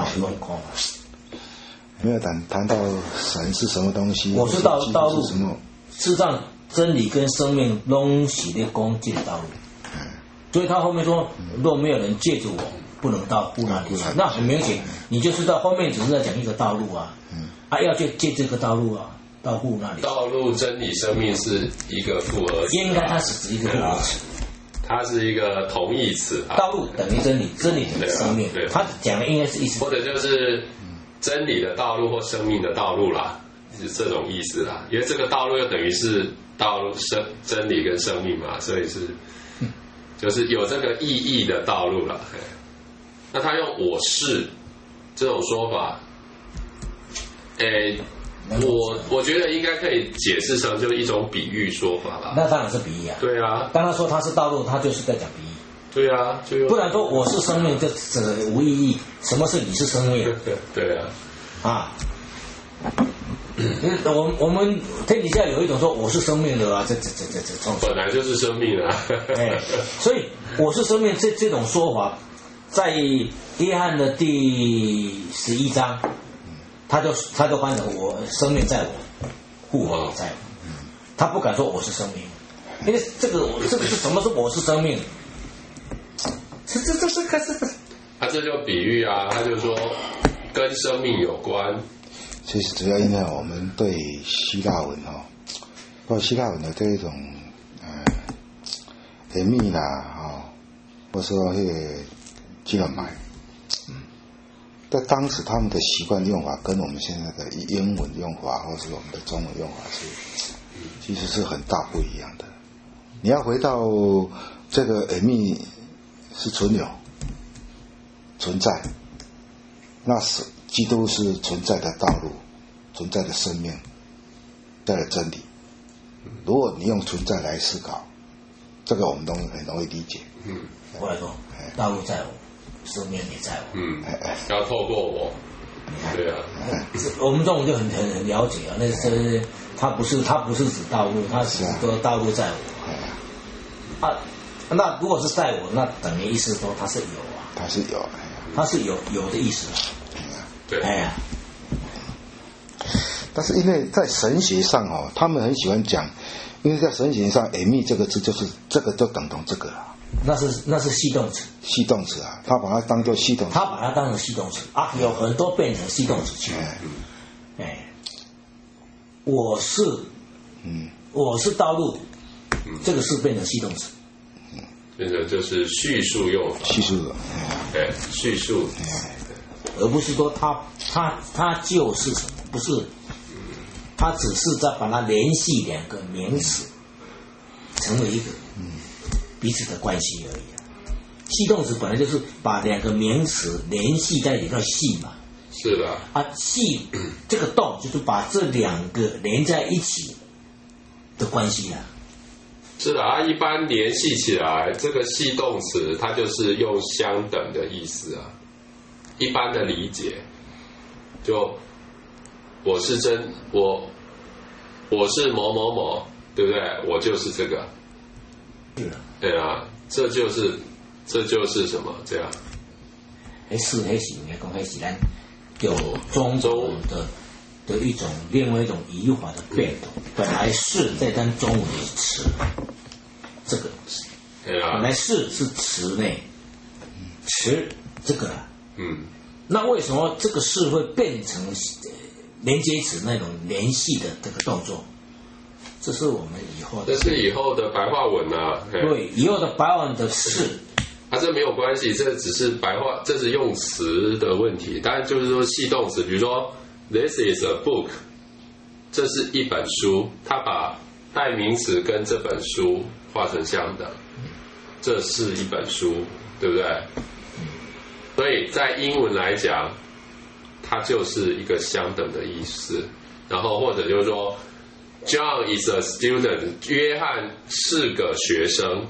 没有谈到神是什么东西， 我是道路是什么？ 事实上，真理跟生命拢是在讲这个道路。所以他后面说，若没有人借着我，不能到户那里去。那很明显，你就知道后面只是在讲一个道路啊，要借这个道路啊，到户那里。 道路、真理、生命是一个复合词， 应该它是指一个复合词。 它是一个同义词啊。 道路等于真理，真理等于生命。他讲的应该是意思， 或者就是真理的道路或生命的道路啦，是这种意思啦。因为这个道路又等于是道路真理跟生命嘛，所以是就是有这个意义的道路啦。那他用我是这种说法，我觉得应该可以解释成就是一种比喻说法啦。 那当然是比喻啊。 对啊， 当他说他是道路，他就是在讲比喻。 对啊， 不然说我是生命，这无意义。什么是你是生命？ 对啊。 我们天底下有一种说我是生命的啊，这本来就是生命啊。 所以我是生命这种说法，在约翰的第11章。他就翻成我生命在我，复活也在我。他不敢说我是生命，因为这个是什么是我是生命？这这就比喻啊，他就说跟生命有关。 其实主要因为我们对希腊文包括希腊文的这一种密啦或者说基本买。在当时他们的习惯用法跟我们现在的英文用法或是我们的中文用法其实是很大不一样的。你要回到这个密是存有存在，那是基督是存在的道路，存在的生命，存在的真理。如果你用存在来思考，这个我们都很容易理解。 我来说，道路在我，生命也在我。 要透过我。对啊。 我们这种就很了解啊，那是它不是指道路，它只是说道路在我。那如果是在我，那等于意思说它是有啊。 它是有。 它是有的意思。 对。 但是因为在神学上他们很喜欢讲，因为在神学上，“emi” 这个字就是这个就等同这个了。 那是系动词。 系动词啊，他把它当作系动词。 他把它当成系动词有很多变成系动词去。我是道路，这个是变成系动词。 变成就是叙述用法。 叙述的。 对，叙述。 而不是说它就是什么，不是。它只是在把它联系两个名词，成为一个彼此的关系而已。系动词本来就是把两个名词联系在一个系嘛。 是的。 系这个动就是把这两个连在一起的关系啊。 是的一般联系起来，这个系动词它就是用相等的意思啊。一般的理解，就我是某某某，对不对？我就是这个。对啊，这就是什么？这样。 是应该讲是咱就中文的的另外一种语法的变动。本来是在当中文的词，这个本来是词呢，词这个啊，那为什么这个是会变成连接词那种联系的这个动作？这是我们以后的， 这是以后的白话文啊。 对，以后的白话文的是。 这没有关系，这只是白话，这是用词的问题。当然就是说系动词，比如说 This is a book， 这是一本书，它把代名词跟这本书画成相等，这是一本书，对不对？所以在英文来讲，它就是一个相等的意思。然后或者就是说 John is a student， 约翰是个学生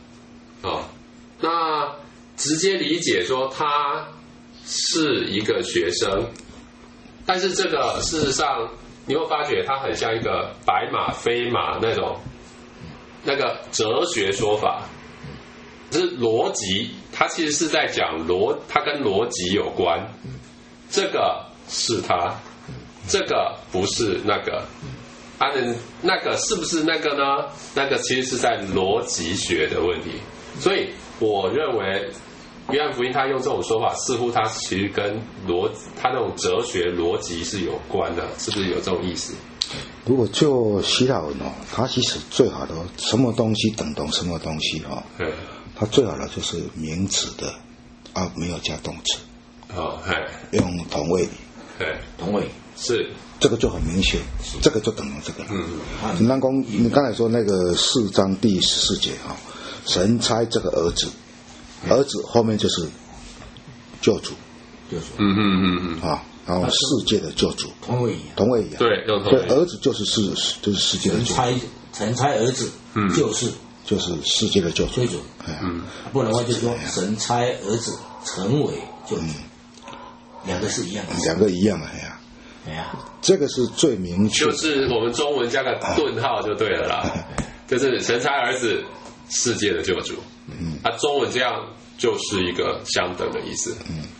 那直接理解说他是一个学生，但是这个事实上你会发觉它很像一个白马非马那个哲学说法，就是逻辑，它其实是在讲它跟逻辑有关。这个是它，这个不是那个，那个是不是那个呢？那个其实是在逻辑学的问题。所以我认为约翰福音他用这种说法，似乎他其实跟他那种哲学逻辑是有关的，是不是有这种意思？ 如果就希腊文它其实最好的什么东西等同什么东西它最好的就是名词的没有加动词用同位语， 同位是这个就很明显，这个就等于这个了。你刚才说那个4章第14节神差这个儿子后面就是救主，然后世界的救主， 同位语， 对， 儿子就是世界的救主， 神差儿子就是世界的救主， 不然的话就是说神差儿子成为救主，两个是一样的， 这个是最明确， 就是我们中文加个顿号就对了啦，就是神差儿子世界的救主，中文这样就是一个相等的意思，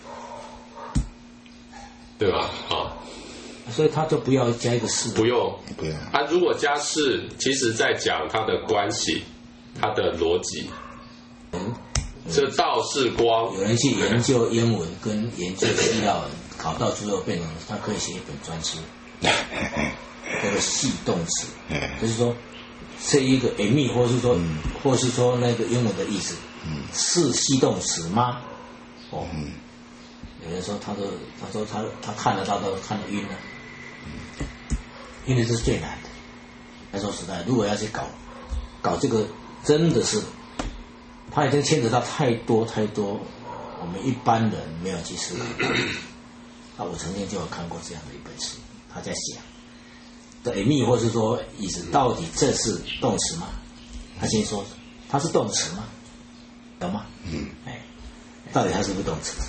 对吧？ 所以他就不要加一个是， 不用。如果加是，其实在讲它的关系，它的逻辑。这道是光。 有人去研究英文跟研究希腊文，考到最后变成他可以写一本专书，叫做系动词，就是说。这一个 amy 或是说那个英文的意思，是系动词吗？有人说他说他看得到都看得晕了，因为这是最难的。他说实在，如果要去搞这个，真的是他已经牵扯到太多我们一般人没有去思考。我曾经就有看过这样的一本书，他在想。的 amy 或是说意思，到底这是动词吗？他先说它是动词吗？有吗？到底它是不是动词？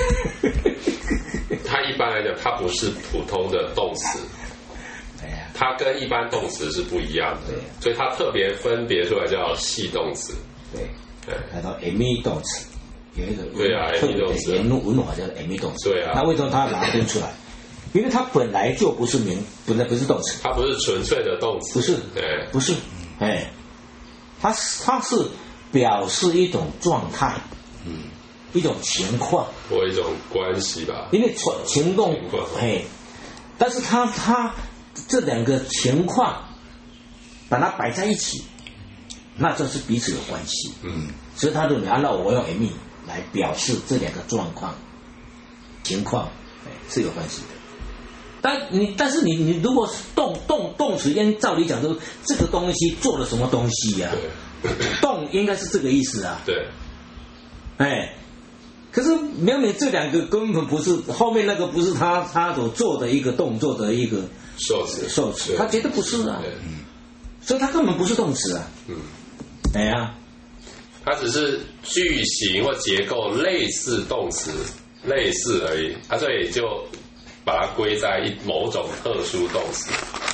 它一般来讲，它不是普通的动词，它跟一般动词是不一样的，所以它特别分别出来叫系动词。 来到 amy 动词有一个特别的文法叫 amy 动词。 那为什么它把它分出来？因为它本来就不是本来不是动词， 它不是纯粹的动词， 不是，它是表示一种状态，一种情况或一种关系吧。 因为情动，但是它这两个情况把它摆在一起，那就是彼此有关系。所以他认为按照我用 amy 来表示这两个状况、情况，是有关系的。但是你如果是动词，照理讲说这个东西做了什么东西呀？动应该是这个意思啊。可是明明这两个根本不是后面那个不是他所做的一个动作的一个受词，他绝对不是啊。所以他根本不是动词啊。 它只是句型或结构类似动词，类似而已。所以就把它归在某种特殊动词。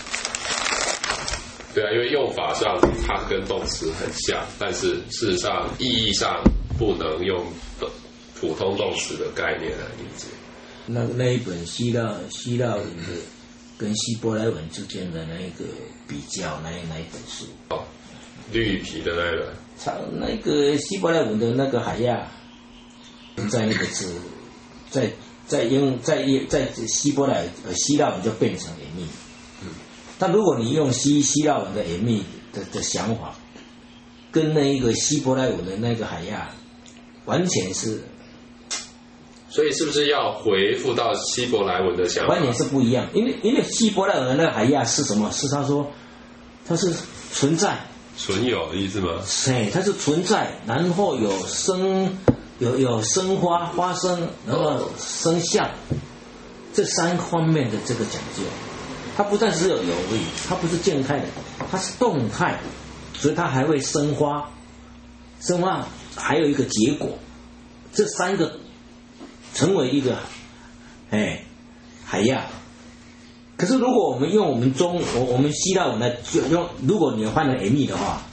因为用法上它跟动词很像，但是事实上意义上不能用普通动词的概念来理解。 那一本希腊文的跟希伯来文之间的那个比较，那一本书。 绿皮的那个。 那个希伯来文的那个海亚，在那个字，在希伯来希腊文就变成严密。但如果你用希腊文的严密的想法，跟那一个希伯来文的那个海亚，完全是。 所以是不是要回复到希伯来文的想法？ 完全是不一样，因为希伯来文的那个海亚是什么？是他说它是存在。 存有的意思吗？ 对，它是存在，然后有生花发生，然后生相，这三方面的这个讲究，它不但是有而已，它不是静态的，它是动态，所以它还会生花，生花还有一个结果，这三个成为一个海亚。可是如果我们用我们希腊文来用，如果你换成 M 的话，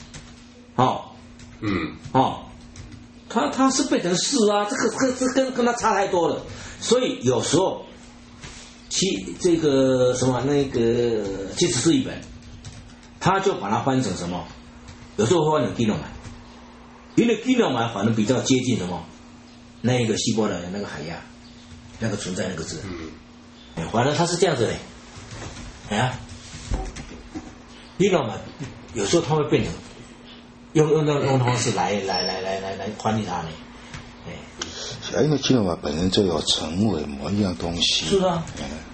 它是变成4啊，这跟它差太多了。所以有时候这个什么那个74译本，他就把它翻成什么？有时候会翻成 Ginomai， 因为 Ginomai 反而比较接近什么？那个希伯来的那个海亚，那个存在那个字，反正它是这样子的。你知道吗？有时候它会变成用那种方式来翻译它呢。 因为基诺玛本身就有成为某一样东西。 是啊。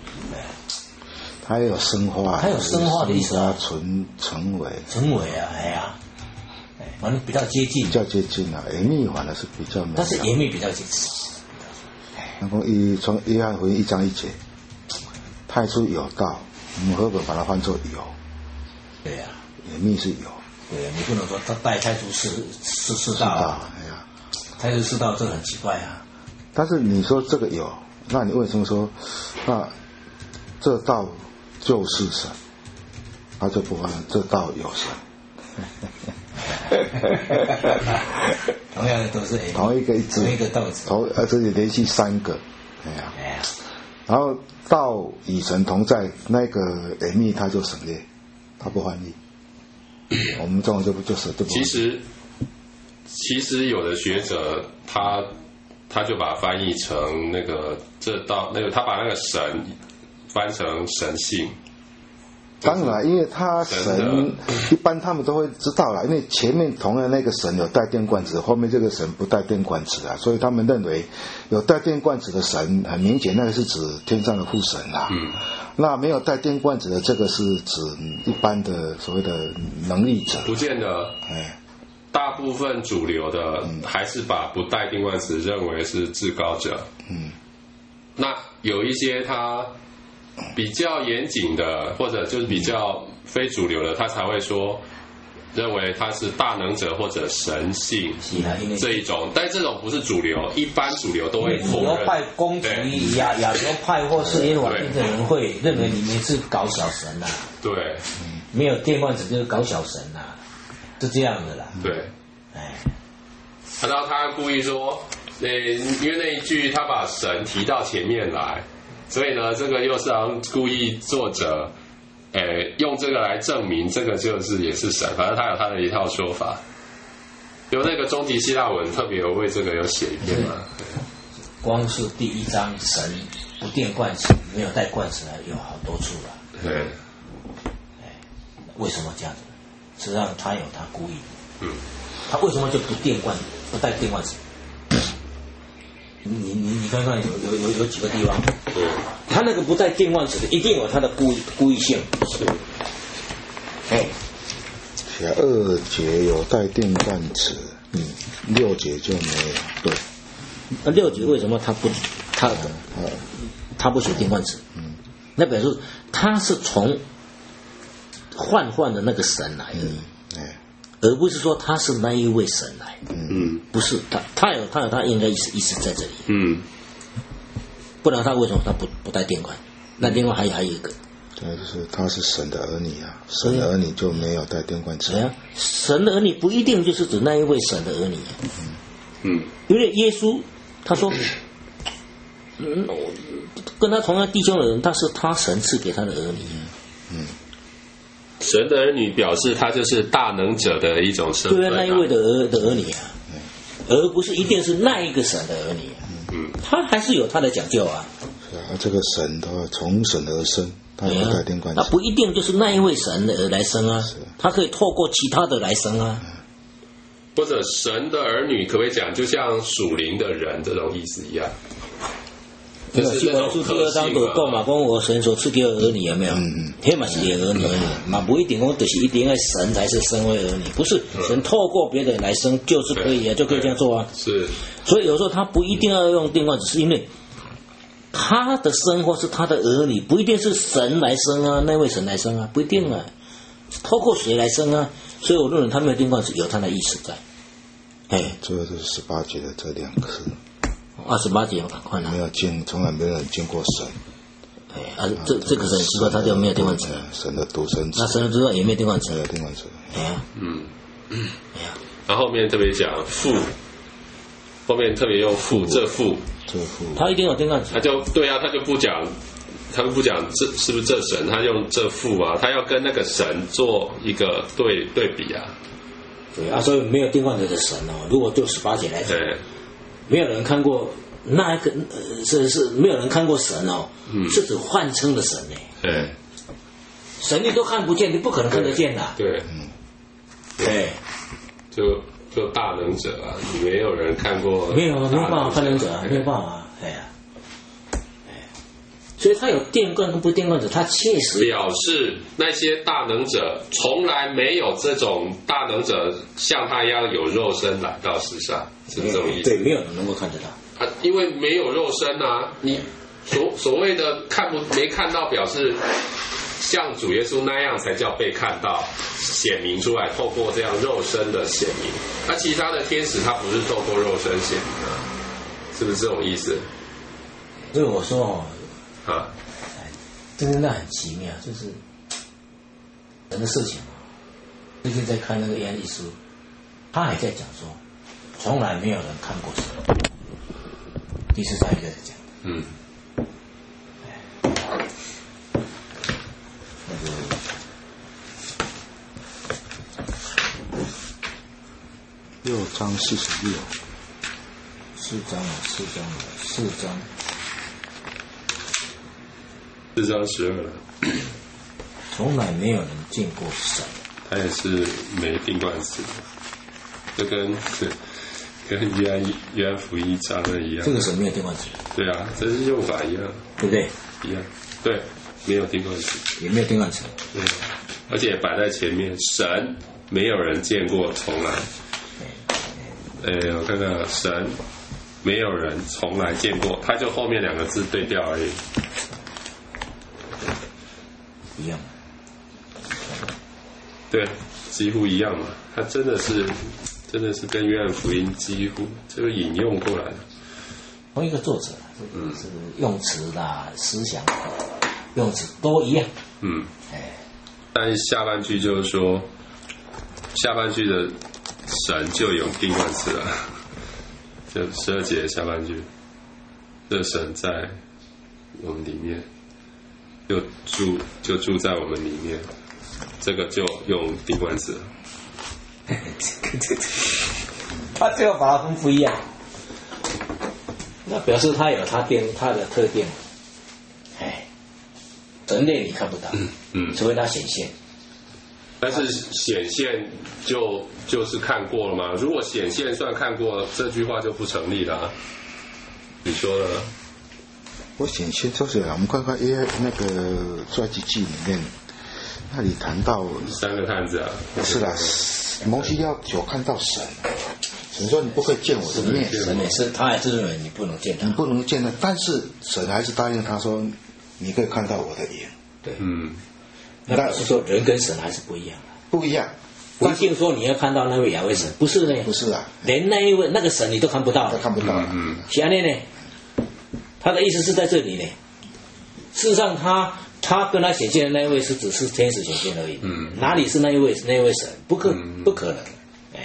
它也有生化。 它有生化的意思啊。 成为。 成为啊，反正比较接近。 比较接近啊，严密反而是比较。 但是严密比较接近。 那么从约翰福音1章1节，太初有道。我们和本把它翻作有， 对呀， 严密是有， 对呀，你不能说他带太初是道，太初是道，这很奇怪啊。 但是你说这个有，那你为什么说那这道就是神？他就不翻这道有神。 同样的都是同一个道词， 而且连续3个，然后道与神同在，那个严密他就省略，他不翻译。我们这种就不。 其实有的学者他就把它翻译成那个他把那个神翻成神性。 当然，因为他神一般他们都会知道啦，因为前面同样那个神有带电冠词，后面这个神不带电冠词啊，所以他们认为有带电冠词的神，很明显那个是指天上的父神啦。那没有带电冠词的这个是指一般的所谓的能力者。 不见得。大部分主流的还是把不带电冠词认为是至高者。那有一些他比较严谨的，或者就是比较非主流的，他才会说认为他是大能者或者神性这一种，但这种不是主流，一般主流都会否认。 亚派公主义亚流派或是耶和华的人会认为你们是搞小神啦。 对， 没有电冠词就是搞小神啦，是这样的啦。 对，然后他故意说，因为那一句他把神提到前面来。所以呢，这个又是故意作者，用这个来证明这个也是神，反正他有他的一套说法。有那个终极希腊文特别有为这个有写一篇嘛。 光是第1章神不电冠词，没有带冠词有好多处了。 对。 为什么这样子？实际上他有他故意。他为什么就不带电冠词？你看看有几个地方，他那个不带电冠词的，一定有他的故意性。 是。 2节有带电冠词，6节就没有。对。 那6节为什么他不写电冠词？那表示他是从换的那个神来的。而不是说他是那一位神来，不是他有他应该意思在这里，不然他为什么他不带电冠？那另外还有一个， 对，就是他是神的儿女啊，神的儿女就没有带电冠词。 神的儿女不一定就是指那一位神的儿女，因为耶稣他说跟他同样弟兄的人，但是他神赐给他的儿女。 神的儿女表示他就是大能者的一种身份、 对啊，那一位的儿女啊，而不是一定是那一个神的儿女啊。他还是有他的讲究啊。 是啊，这个神都从神而生，他有带定冠词。 那不一定就是那一位神的来生啊，他可以透过其他的来生啊。 或者神的儿女可不可以讲，就像属灵的人这种意思一样？就是那种第二章就讲嘛，讲我神所赐给的儿女有没有？那嘛是儿女嘛，不一定讲就是一定要神才是生为儿女，不是神透过别的人来生就是可以啊，就可以这样做啊。 是， 所以有时候他不一定要用定冠词，是因为他的生或是他的儿女不一定是神来生啊，那位神来生啊，不一定啊，透过谁来生啊？所以我认为他没有定冠词有他的意思在。 这个是18节的这两个 28节赶快拿。 从来没有人见过神。 这个是很奇怪，他就没有定冠词。 神的独生子。 那神的独生也没有定冠词。 没有定冠词。 然后后面特别讲父，后面特别用父，这父， 他一定有定冠词。 他就对啊，他就不讲这是不是这神，他用这父啊，他要跟那个神做一个对比啊。 对啊，所以没有定冠词的神哦。如果就18节来讲，没有人看过那一个是没有人看过神哦，是指换称的神呢。 对， 神你都看不见，你不可能看得见的。 对，就大能者啊，没有人看过， 没有办法看能者啊，没有办法，所以他有定冠跟不定冠者，他确实表示那些大能者从来没有这种大能者像他一样有肉身来到世上，是这种意思。 对，没有人能够看得到啊，因为没有肉身啊，你所谓的没看到，表示像主耶稣那样才叫被看到，显明出来，透过这样肉身的显明。那其他的天使他不是透过肉身显明啊，是不是这种意思？ 所以我说真的很奇妙，就是人的事情。最近在看那个约翰一书，他还在讲说，从来没有人看过神。第4章也在讲。 6章46。 4章 12了。 从来没有人见过神。 他也是没定冠词，这跟约翰福音1章的一样。 这个神没有定冠词。 对啊，这是用法一样， 对不对？ 一样，对，没有定冠词， 也没有定冠词。 对，而且摆在前面，神没有人见过，从来。我看看，神没有人从来见过，他就后面2个字对调而已。 一样， 对，几乎一样嘛。他真的是跟约翰福音几乎就是引用过来的， 同一个作者，是用词啦、思想用词都一样。 但是下半句就是说，下半句的神就有定冠词了，就12节下半句，这神在我们里面。就住在我们里面，这个就用定冠词了。 他最后把它分不一样，那表示他有他的特定。人类你看不到，除非他显现。 但是显现就是看过了吗？如果显现算看过，这句话就不成立了啊。你说的。 我显现就是我们看看那个传记记里面，那里谈到 3个探子啊。 是啦，摩西要有看到神，神说你不可以见我的面， 神也是他还是认为你不能见他， 你不能见他，但是神还是答应他说你可以看到我的眼。 对，那表示说人跟神还是不一样的， 不一样。 不一定说你要看到那位亚威神，不是呢， 不是啊， 连那一位那个神你都看不到， 看不到。 其他的呢？他的意思是在这里呢。事实上他跟他显现的那一位是只是天使显现而已。哪里是那一位神？不可能。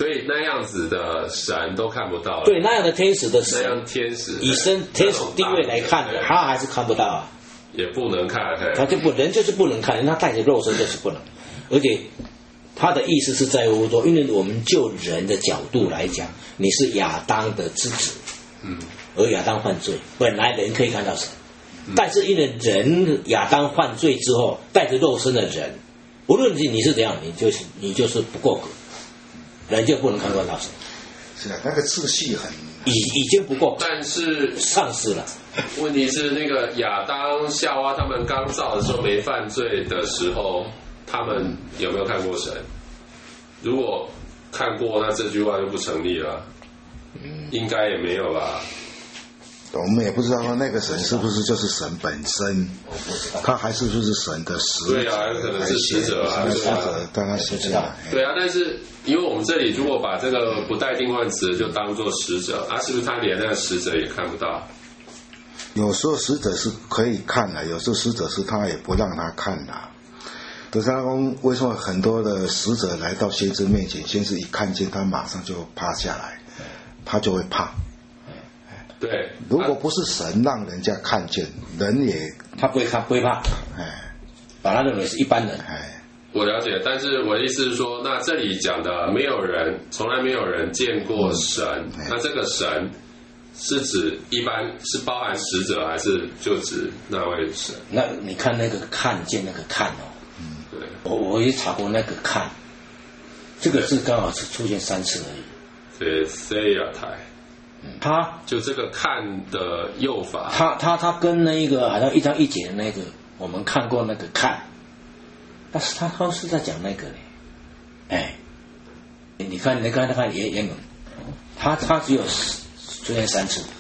所以那样子的神都看不到了。 对，那样的天使的神， 那样天使以天使地位来看的，他还是看不到啊， 也不能看， 他就不人就是不能看，他带着肉身就是不能，而且他的意思是在乎说，因为我们就人的角度来讲，你是亚当的之子，而亚当犯罪，本来人可以看到神，但是因为人亚当犯罪之后，带着肉身的人，无论你是怎样，你就是不过格。人就不能看到神， 是啊，那个秩序已经不够， 但是丧失了。 问题是那个亚当、夏娃他们刚造的时候没犯罪的时候，他们有没有看过神？如果看过，那这句话就不成立了。应该也没有吧。 我们也不知道那个神是不是就是神本身，他还是不是神的使者？ 对啊，可能是使者啊， 使者当然是这样。 对啊，但是因为我们这里如果把这个不带定冠词就当做使者啊，是不是他连那个使者也看不到？ 有时候使者是可以看的，有时候使者是他也不让他看的。德沙公为什么很多的使者来到先知面前，先知一看见他马上就趴下来，他就会怕。 对， 如果不是神让人家看见，人也他不会看，不会怕，把他认为是一般人。 我了解，但是我的意思是说，那这里讲的没有人，从来没有人见过神，那这个神是指一般是包含使者，还是就指那位神？ 那你看那个看见那个看哦， 对， 我也查过那个看，这个字刚好是出现3次而已。 对 ，say 啊台。 他就这个看的用法， 他跟那个好像一章一节的那个，我们看过那个看，但是他是在讲那个嘞，你看也有，他只有出现3次，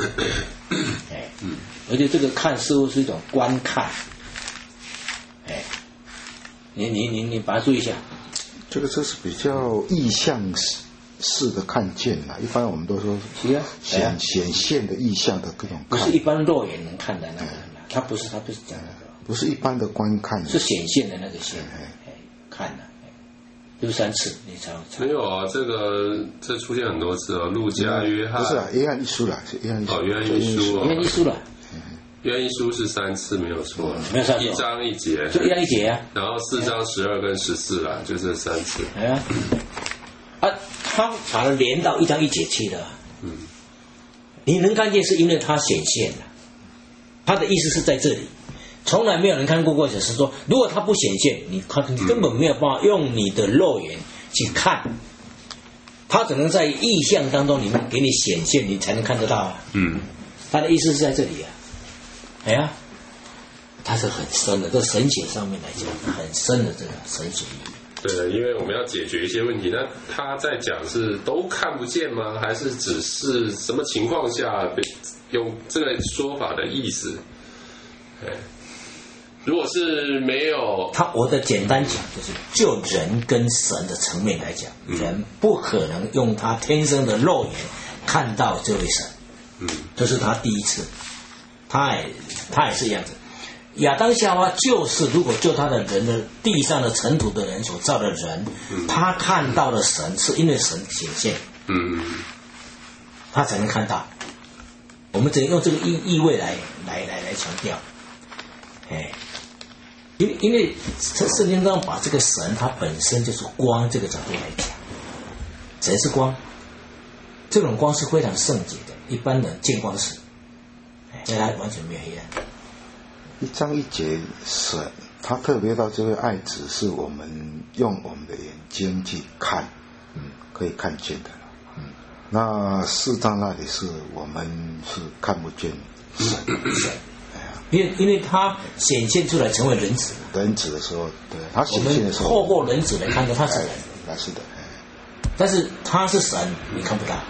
而且这个看似乎是一种观看，你把它注意一下， 这是比较意象式的看见啦，一般我们都说显现的意象的各种看， 不是一般肉眼能看的那个，他不是讲那个， 不是一般的观看， 是显现的那个现，看的，就3次，你查。 没有啊，这出现很多次哦，路加、约翰不是啊，约翰一书啦，是约翰一书。 哦，约翰一书哦， 约翰一书了。 约翰一书是3次没有错， 没有3次 ，1章1节， 就1章1节啊， 然后4章12跟14啦，就这3次。 他把它连到1章1节去了。你能看见是因为它显现了，他的意思是在这里，从来没有人看过是说，如果它不显现，你根本没有办法用你的肉眼去看，它只能在意象当中里面给你显现，你才能看得到啊。他的意思是在这里啊，它是很深的，这神学上面来讲很深的这个神学意义。 对，因为我们要解决一些问题，那他在讲是都看不见吗？还是只是什么情况下用这个说法的意思？如果是没有， 我的简单讲就人跟神的层面来讲，人不可能用他天生的肉眼看到这位神，这是他第一次，他也是一样子。亚当夏娃就是如果就他的人的地上的尘土的人所造的人，他看到的神是因为神显现，他才能看到。我们只能用这个意味来强调，因为圣经中把这个神他本身就是光这个角度来讲，神是光，这种光是非常圣洁的，一般的见光死，所以他完全没有黑暗。 1章1节神，他特别到这位爱子是我们用我们的眼睛去看，可以看见的。那4章那里是我们是看不见神， 因为他显现出来成为人子的时候，对他显现的时候， 透过人子来看到他是人， 是的， 但是他是神，你看不到。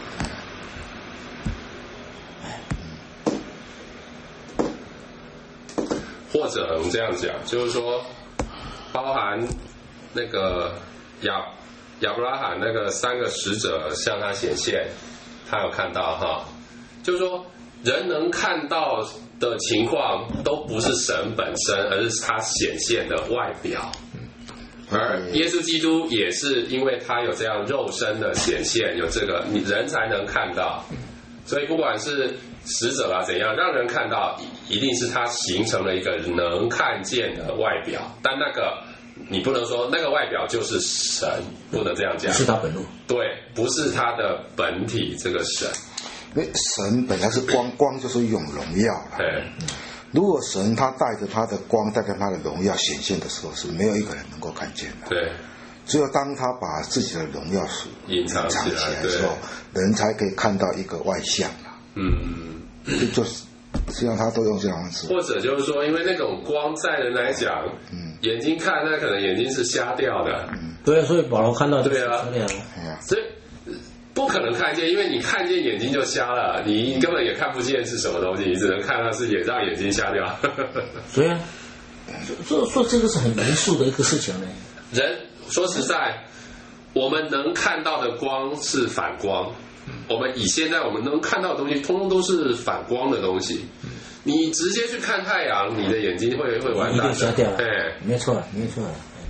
或者我们这样讲，就是说，包含那个亚伯拉罕那个3个使者向他显现，他有看到哈，就是说人能看到的情况都不是神本身，而是他显现的外表。 而耶稣基督也是因为他有这样肉身的显现，有这个你人才能看到，所以不管是使者啊怎样让人看到，一定是他形成了一个能看见的外表，但那个你不能说那个外表就是神，不能这样讲， 不是他本路， 对，不是他的本体这个神， 因为神本来是光，光就是一种荣耀了。 对。 如果神他带着他的光，带着他的荣耀显现的时候，是没有一个人能够看见的。 对， 只有当他把自己的荣耀隐藏起来的时候，人才可以看到一个外相啊。就是实际上他都用这样的字。 或者就是说，因为那种光在人来讲，眼睛看那可能眼睛是瞎掉的。 对啊，所以保罗看到对啊，所以不可能看见，因为你看见眼睛就瞎了，你根本也看不见是什么东西，你只能看到是也让眼睛瞎掉。 所以啊，说这个是很严肃的一个事情呢。 人说实在，我们能看到的光是反光，我们以现在我们能看到的东西，通通都是反光的东西。你直接去看太阳，你的眼睛会完蛋的， 一定瞎掉了。 哎， 没错，没错。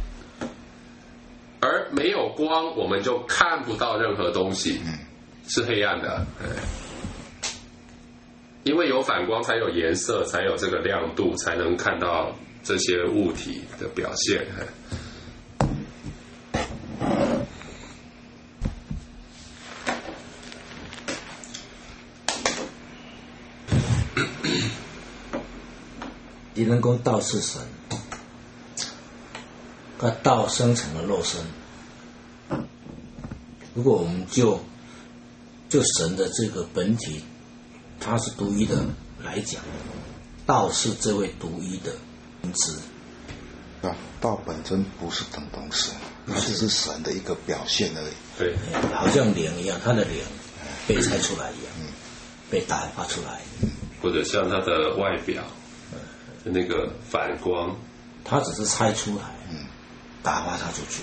而没有光，我们就看不到任何东西，是黑暗的。因为有反光，才有颜色，才有这个亮度，才能看到这些物体的表现。 狄仁公道是神，他道生成了肉身。如果我们就神的这个本体，它是独一的来讲，道是这位独一的名词。 道本身不是等同神，它只是神的一个表现而已。 对， 好像灵一样，它的灵被拆出来一样，被打发出来。 或者像它的外表，那个反光， 它只是拆出来，打发它出去，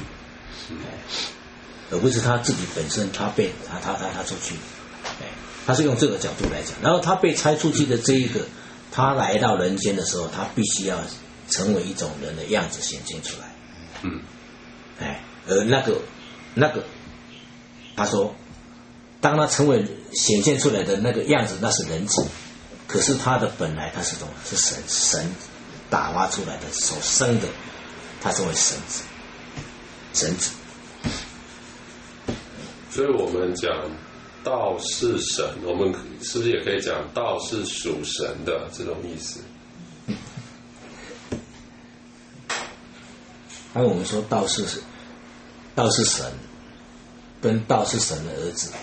而不是他自己本身他被他出去，他是用这个角度来讲。然后他被拆出去的这一个，他来到人间的时候，他必须要成为一种人的样子显现出来，而那个，他说，当他成为显现出来的那个样子，那是人子。可是他的本来他是什么？是神打发出来的所生的，他成为神子。 所以我们讲道是神，我们是不是也可以讲道是属神的这种意思？ 还有我们说道是神，跟道是神的儿子，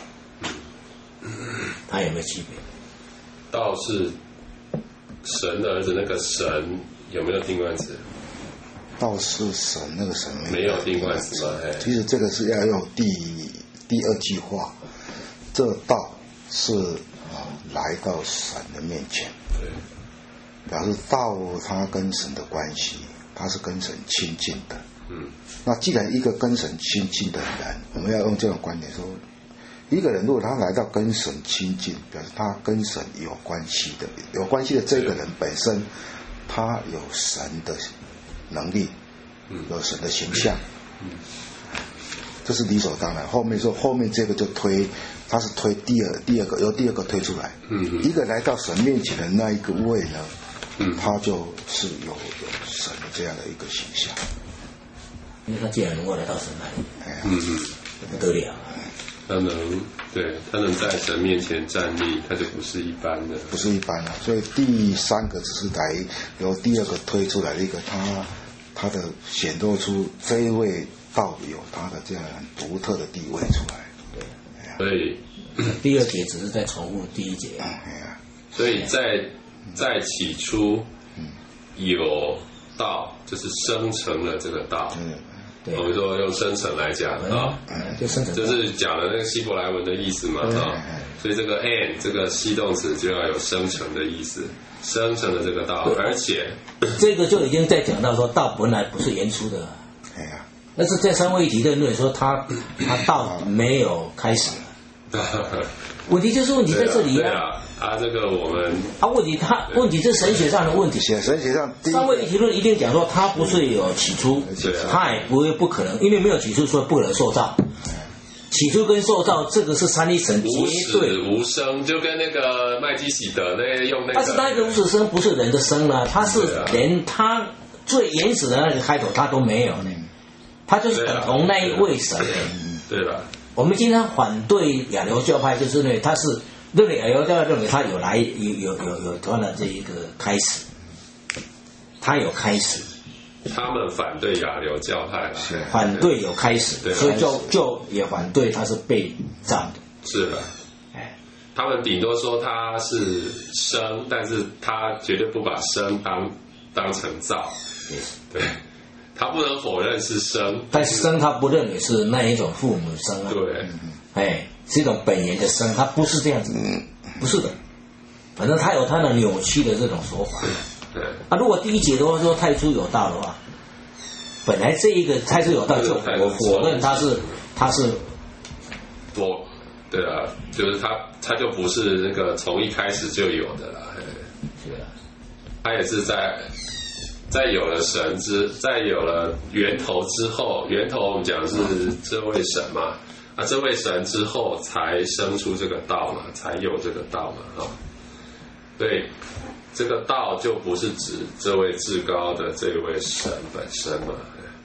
它有没有区别？ 道是神的儿子，那个神有没有定冠词？ 道是神，那个神没有定冠词吧？ 其实这个是要用第二句话，这道是来到神的面前， 对， 表示道它跟神的关系，它是跟神亲近的。那既然一个跟神亲近的人，我们要用这种观点说，一个人如果他来到跟神亲近，表示他跟神有关系的，这个人本身他有神的能力，有神的形象，这是理所当然。后面这个就推，他是推第二个，由第二个推出来。一个来到神面前的那一个位呢，他就是有神这样的一个形象。 因为他既然能够来到神那里，不得了。 他能在神面前站立，他就不是一般的， 不是一般的。所以第三个只是来由第二个推出来的一个，他的显露出这一位道有他的这样很独特的地位出来。 对，所以第二节只是在重复第一节。 所以在起初有道，就是生成了这个道。我们说用生成来讲就是讲了那个希伯来文的意思嘛所以这个 and 这个系动词就要有生成的意思，生成了这个道，而且这个就已经在讲到说道本来不是原初的，但是在三位一体论论说他道没有开始，问题就是问题在这里啊。 这个我们问题是神学上的问题。 神学上， 三位一体论一定讲说它不是有起初，它也不可能，因为没有起初，所以不可能受造。起初跟受造，这个是三一神绝对无声，就跟那个麦基洗德那用那个。 但是那个无始生不是人的生啊，它是连它最原始的那个开头它都没有呢，它就是等同那一位神。 对吧？ 我们经常反对亚流教派，就是呢，他是认为亚流教派认为他有他的这一个开始，他有开始。 他们反对亚流教派了， 反对有开始，所以就也反对他是被造的。 是的，他们顶多说他是生，但是他绝对不把生当成造。对，他不能否认是生， 但是生他不认为是那一种父母生啊。 对， 是一种本源的生，他不是这样子，不是的。反正他有他的扭曲的这种说法。 对， 如果第一节的话说太初有道的话，本来这一个太初有道就我否认他是对啊，就是他就不是那个从一开始就有的了。 是啊， 他也是在有了在有了源头之后，源头我们讲是这位神嘛，这位神之后才生出这个道嘛，才有这个道嘛，对。这个道就不是指这位至高的这位神本身嘛？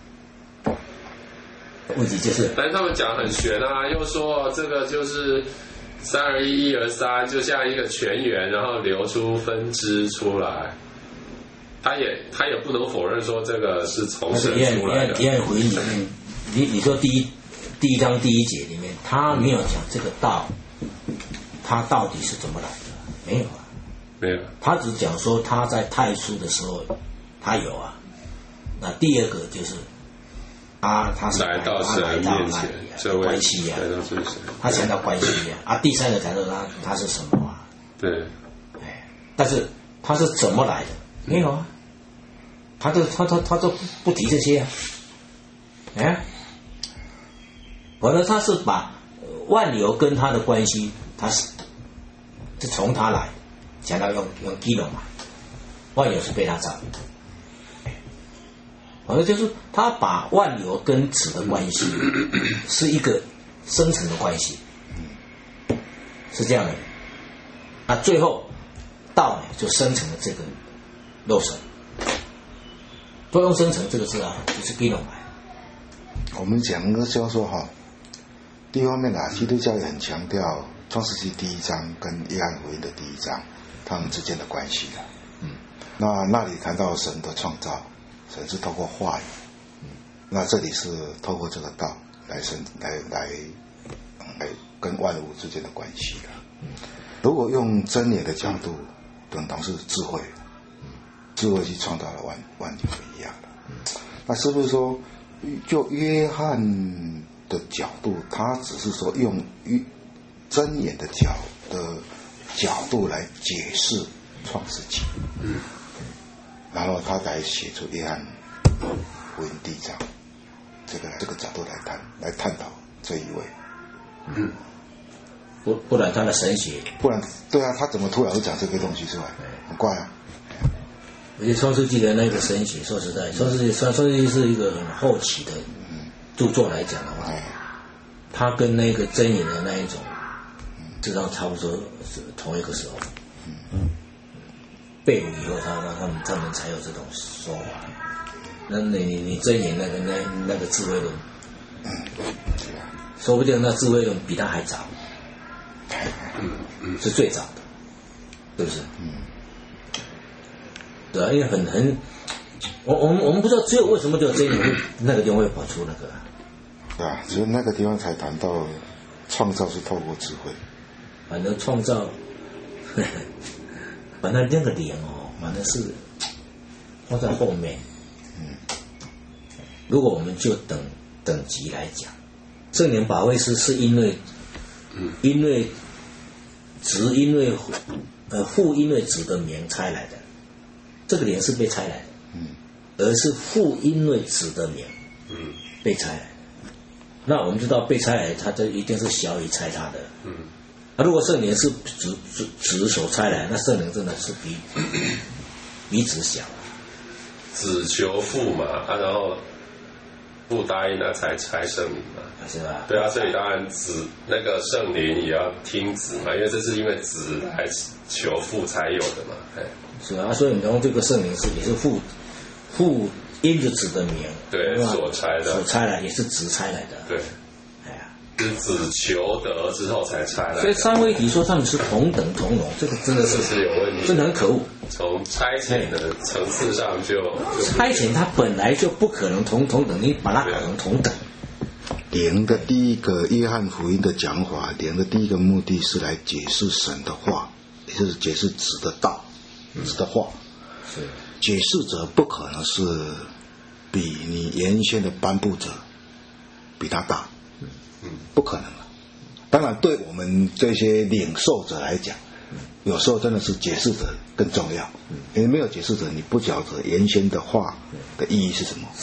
问题就是， 但是他们讲很玄啊，又说这个就是3而1，1而3，就像一个泉源，然后流出分支出来。他也不能否认说这个是从神出来的。 约翰福音里面，你说第一章第一节里面，他没有讲这个道，他到底是怎么来的？没有啊。 没有， 他只讲说他在太初的时候他有啊。那第二个就是他是来到神面前，这位关系啊，他强调关系啊。第三个才说他是什么啊？ 对， 但是他是怎么来的？没有啊，他都不提这些啊。反正他是把万有跟他的关系，他是从他来。讲到用基隆嘛，万有是被他造的，反正就是他把万有跟子的关系是一个深层的关系，是这样的。那最后道呢，就生成了这个肉身，作用生成这个字啊，就是基隆来。 我们讲个叫做第一方面基督教也很强调创世纪第1章跟约翰福音的第1章。他们之间的关系的，那里谈到神的创造，神是透过话语，那这里是透过这个道来跟万物之间的关系的。如果用真理的角度，等同是智慧，智慧去创造了万有一样的。那是不是说，就约翰的角度，他只是说用真言的角度来解释创世纪，然后他才写出约翰福音第1章，这个角度来探讨这一位， 不然他的神学， 不然对啊，他怎么突然会讲这个东西出来？很怪啊。 而且创世纪的那个神学，说实在，创世纪是一个很后期的著作来讲的话，他跟那个真言的那一种。知道差不多是同一个时候，被掳以后，他们才有这种说法。那你真言那个智慧论，说不定那智慧论比他还早，是最早的，是不是？对啊，因为我们不知道只有为什么只有真言那个地方会跑出那个， 对啊，只有那个地方才谈到创造是透过智慧。 反正创造，反正那个灵反正是放在后面。如果我们就等级来讲，圣灵保惠师是因为子父因为子的名拆来的，这个灵是被拆来的，而是父因为子的名被拆来的。那我们知道被拆来，他这一定是小于拆他的。 如果圣灵是子所差来，那圣灵真的是比子小。 子求父嘛，然后父答应，那才差圣灵嘛， 是吧？ 对啊，所以当然子那个圣灵也要听子嘛，因为这是因为子来求父才有的嘛。 是啊，所以你从这个圣灵也是父因着子的名， 对，所差来也是子差来的。 对，是子求得之后才差来的。 所以三位一体说他们是同等同荣，这个真的是有问题， 真的很可恶。 从差遣的层次上就差遣它本来就不可能同等，你把它搞成同等。 灵的第一个约翰福音的讲法，灵的第一个目的是来解释神的话，也就是解释子的道，子的话。 是解释者不可能是比你原先的颁布者比他大，不可能了。当然，对我们这些领受者来讲，有时候真的是解释者更重要。因为没有解释者，你不晓得原先的话的意义是什么。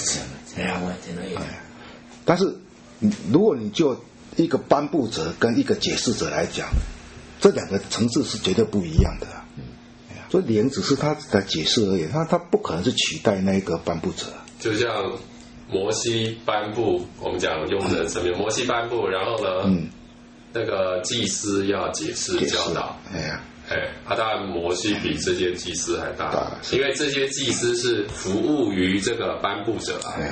但是，如果你就一个颁布者跟一个解释者来讲，这两个层次是绝对不一样的。所以灵只是他的解释而已，他不可能是取代那个颁布者。 就像摩西颁布，我们讲用人层面，摩西颁布，然后呢，那个祭司要解释教导。当然摩西比这些祭司还大，因为这些祭司是服务于这个颁布者啊。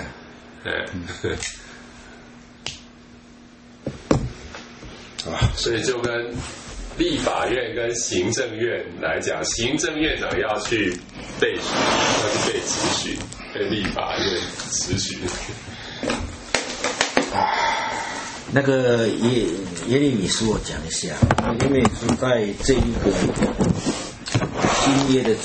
所以就跟立法院跟行政院来讲，行政院长要去被质询，被立法院质询。 那个耶利米书我讲一下，因为是在这一个新约的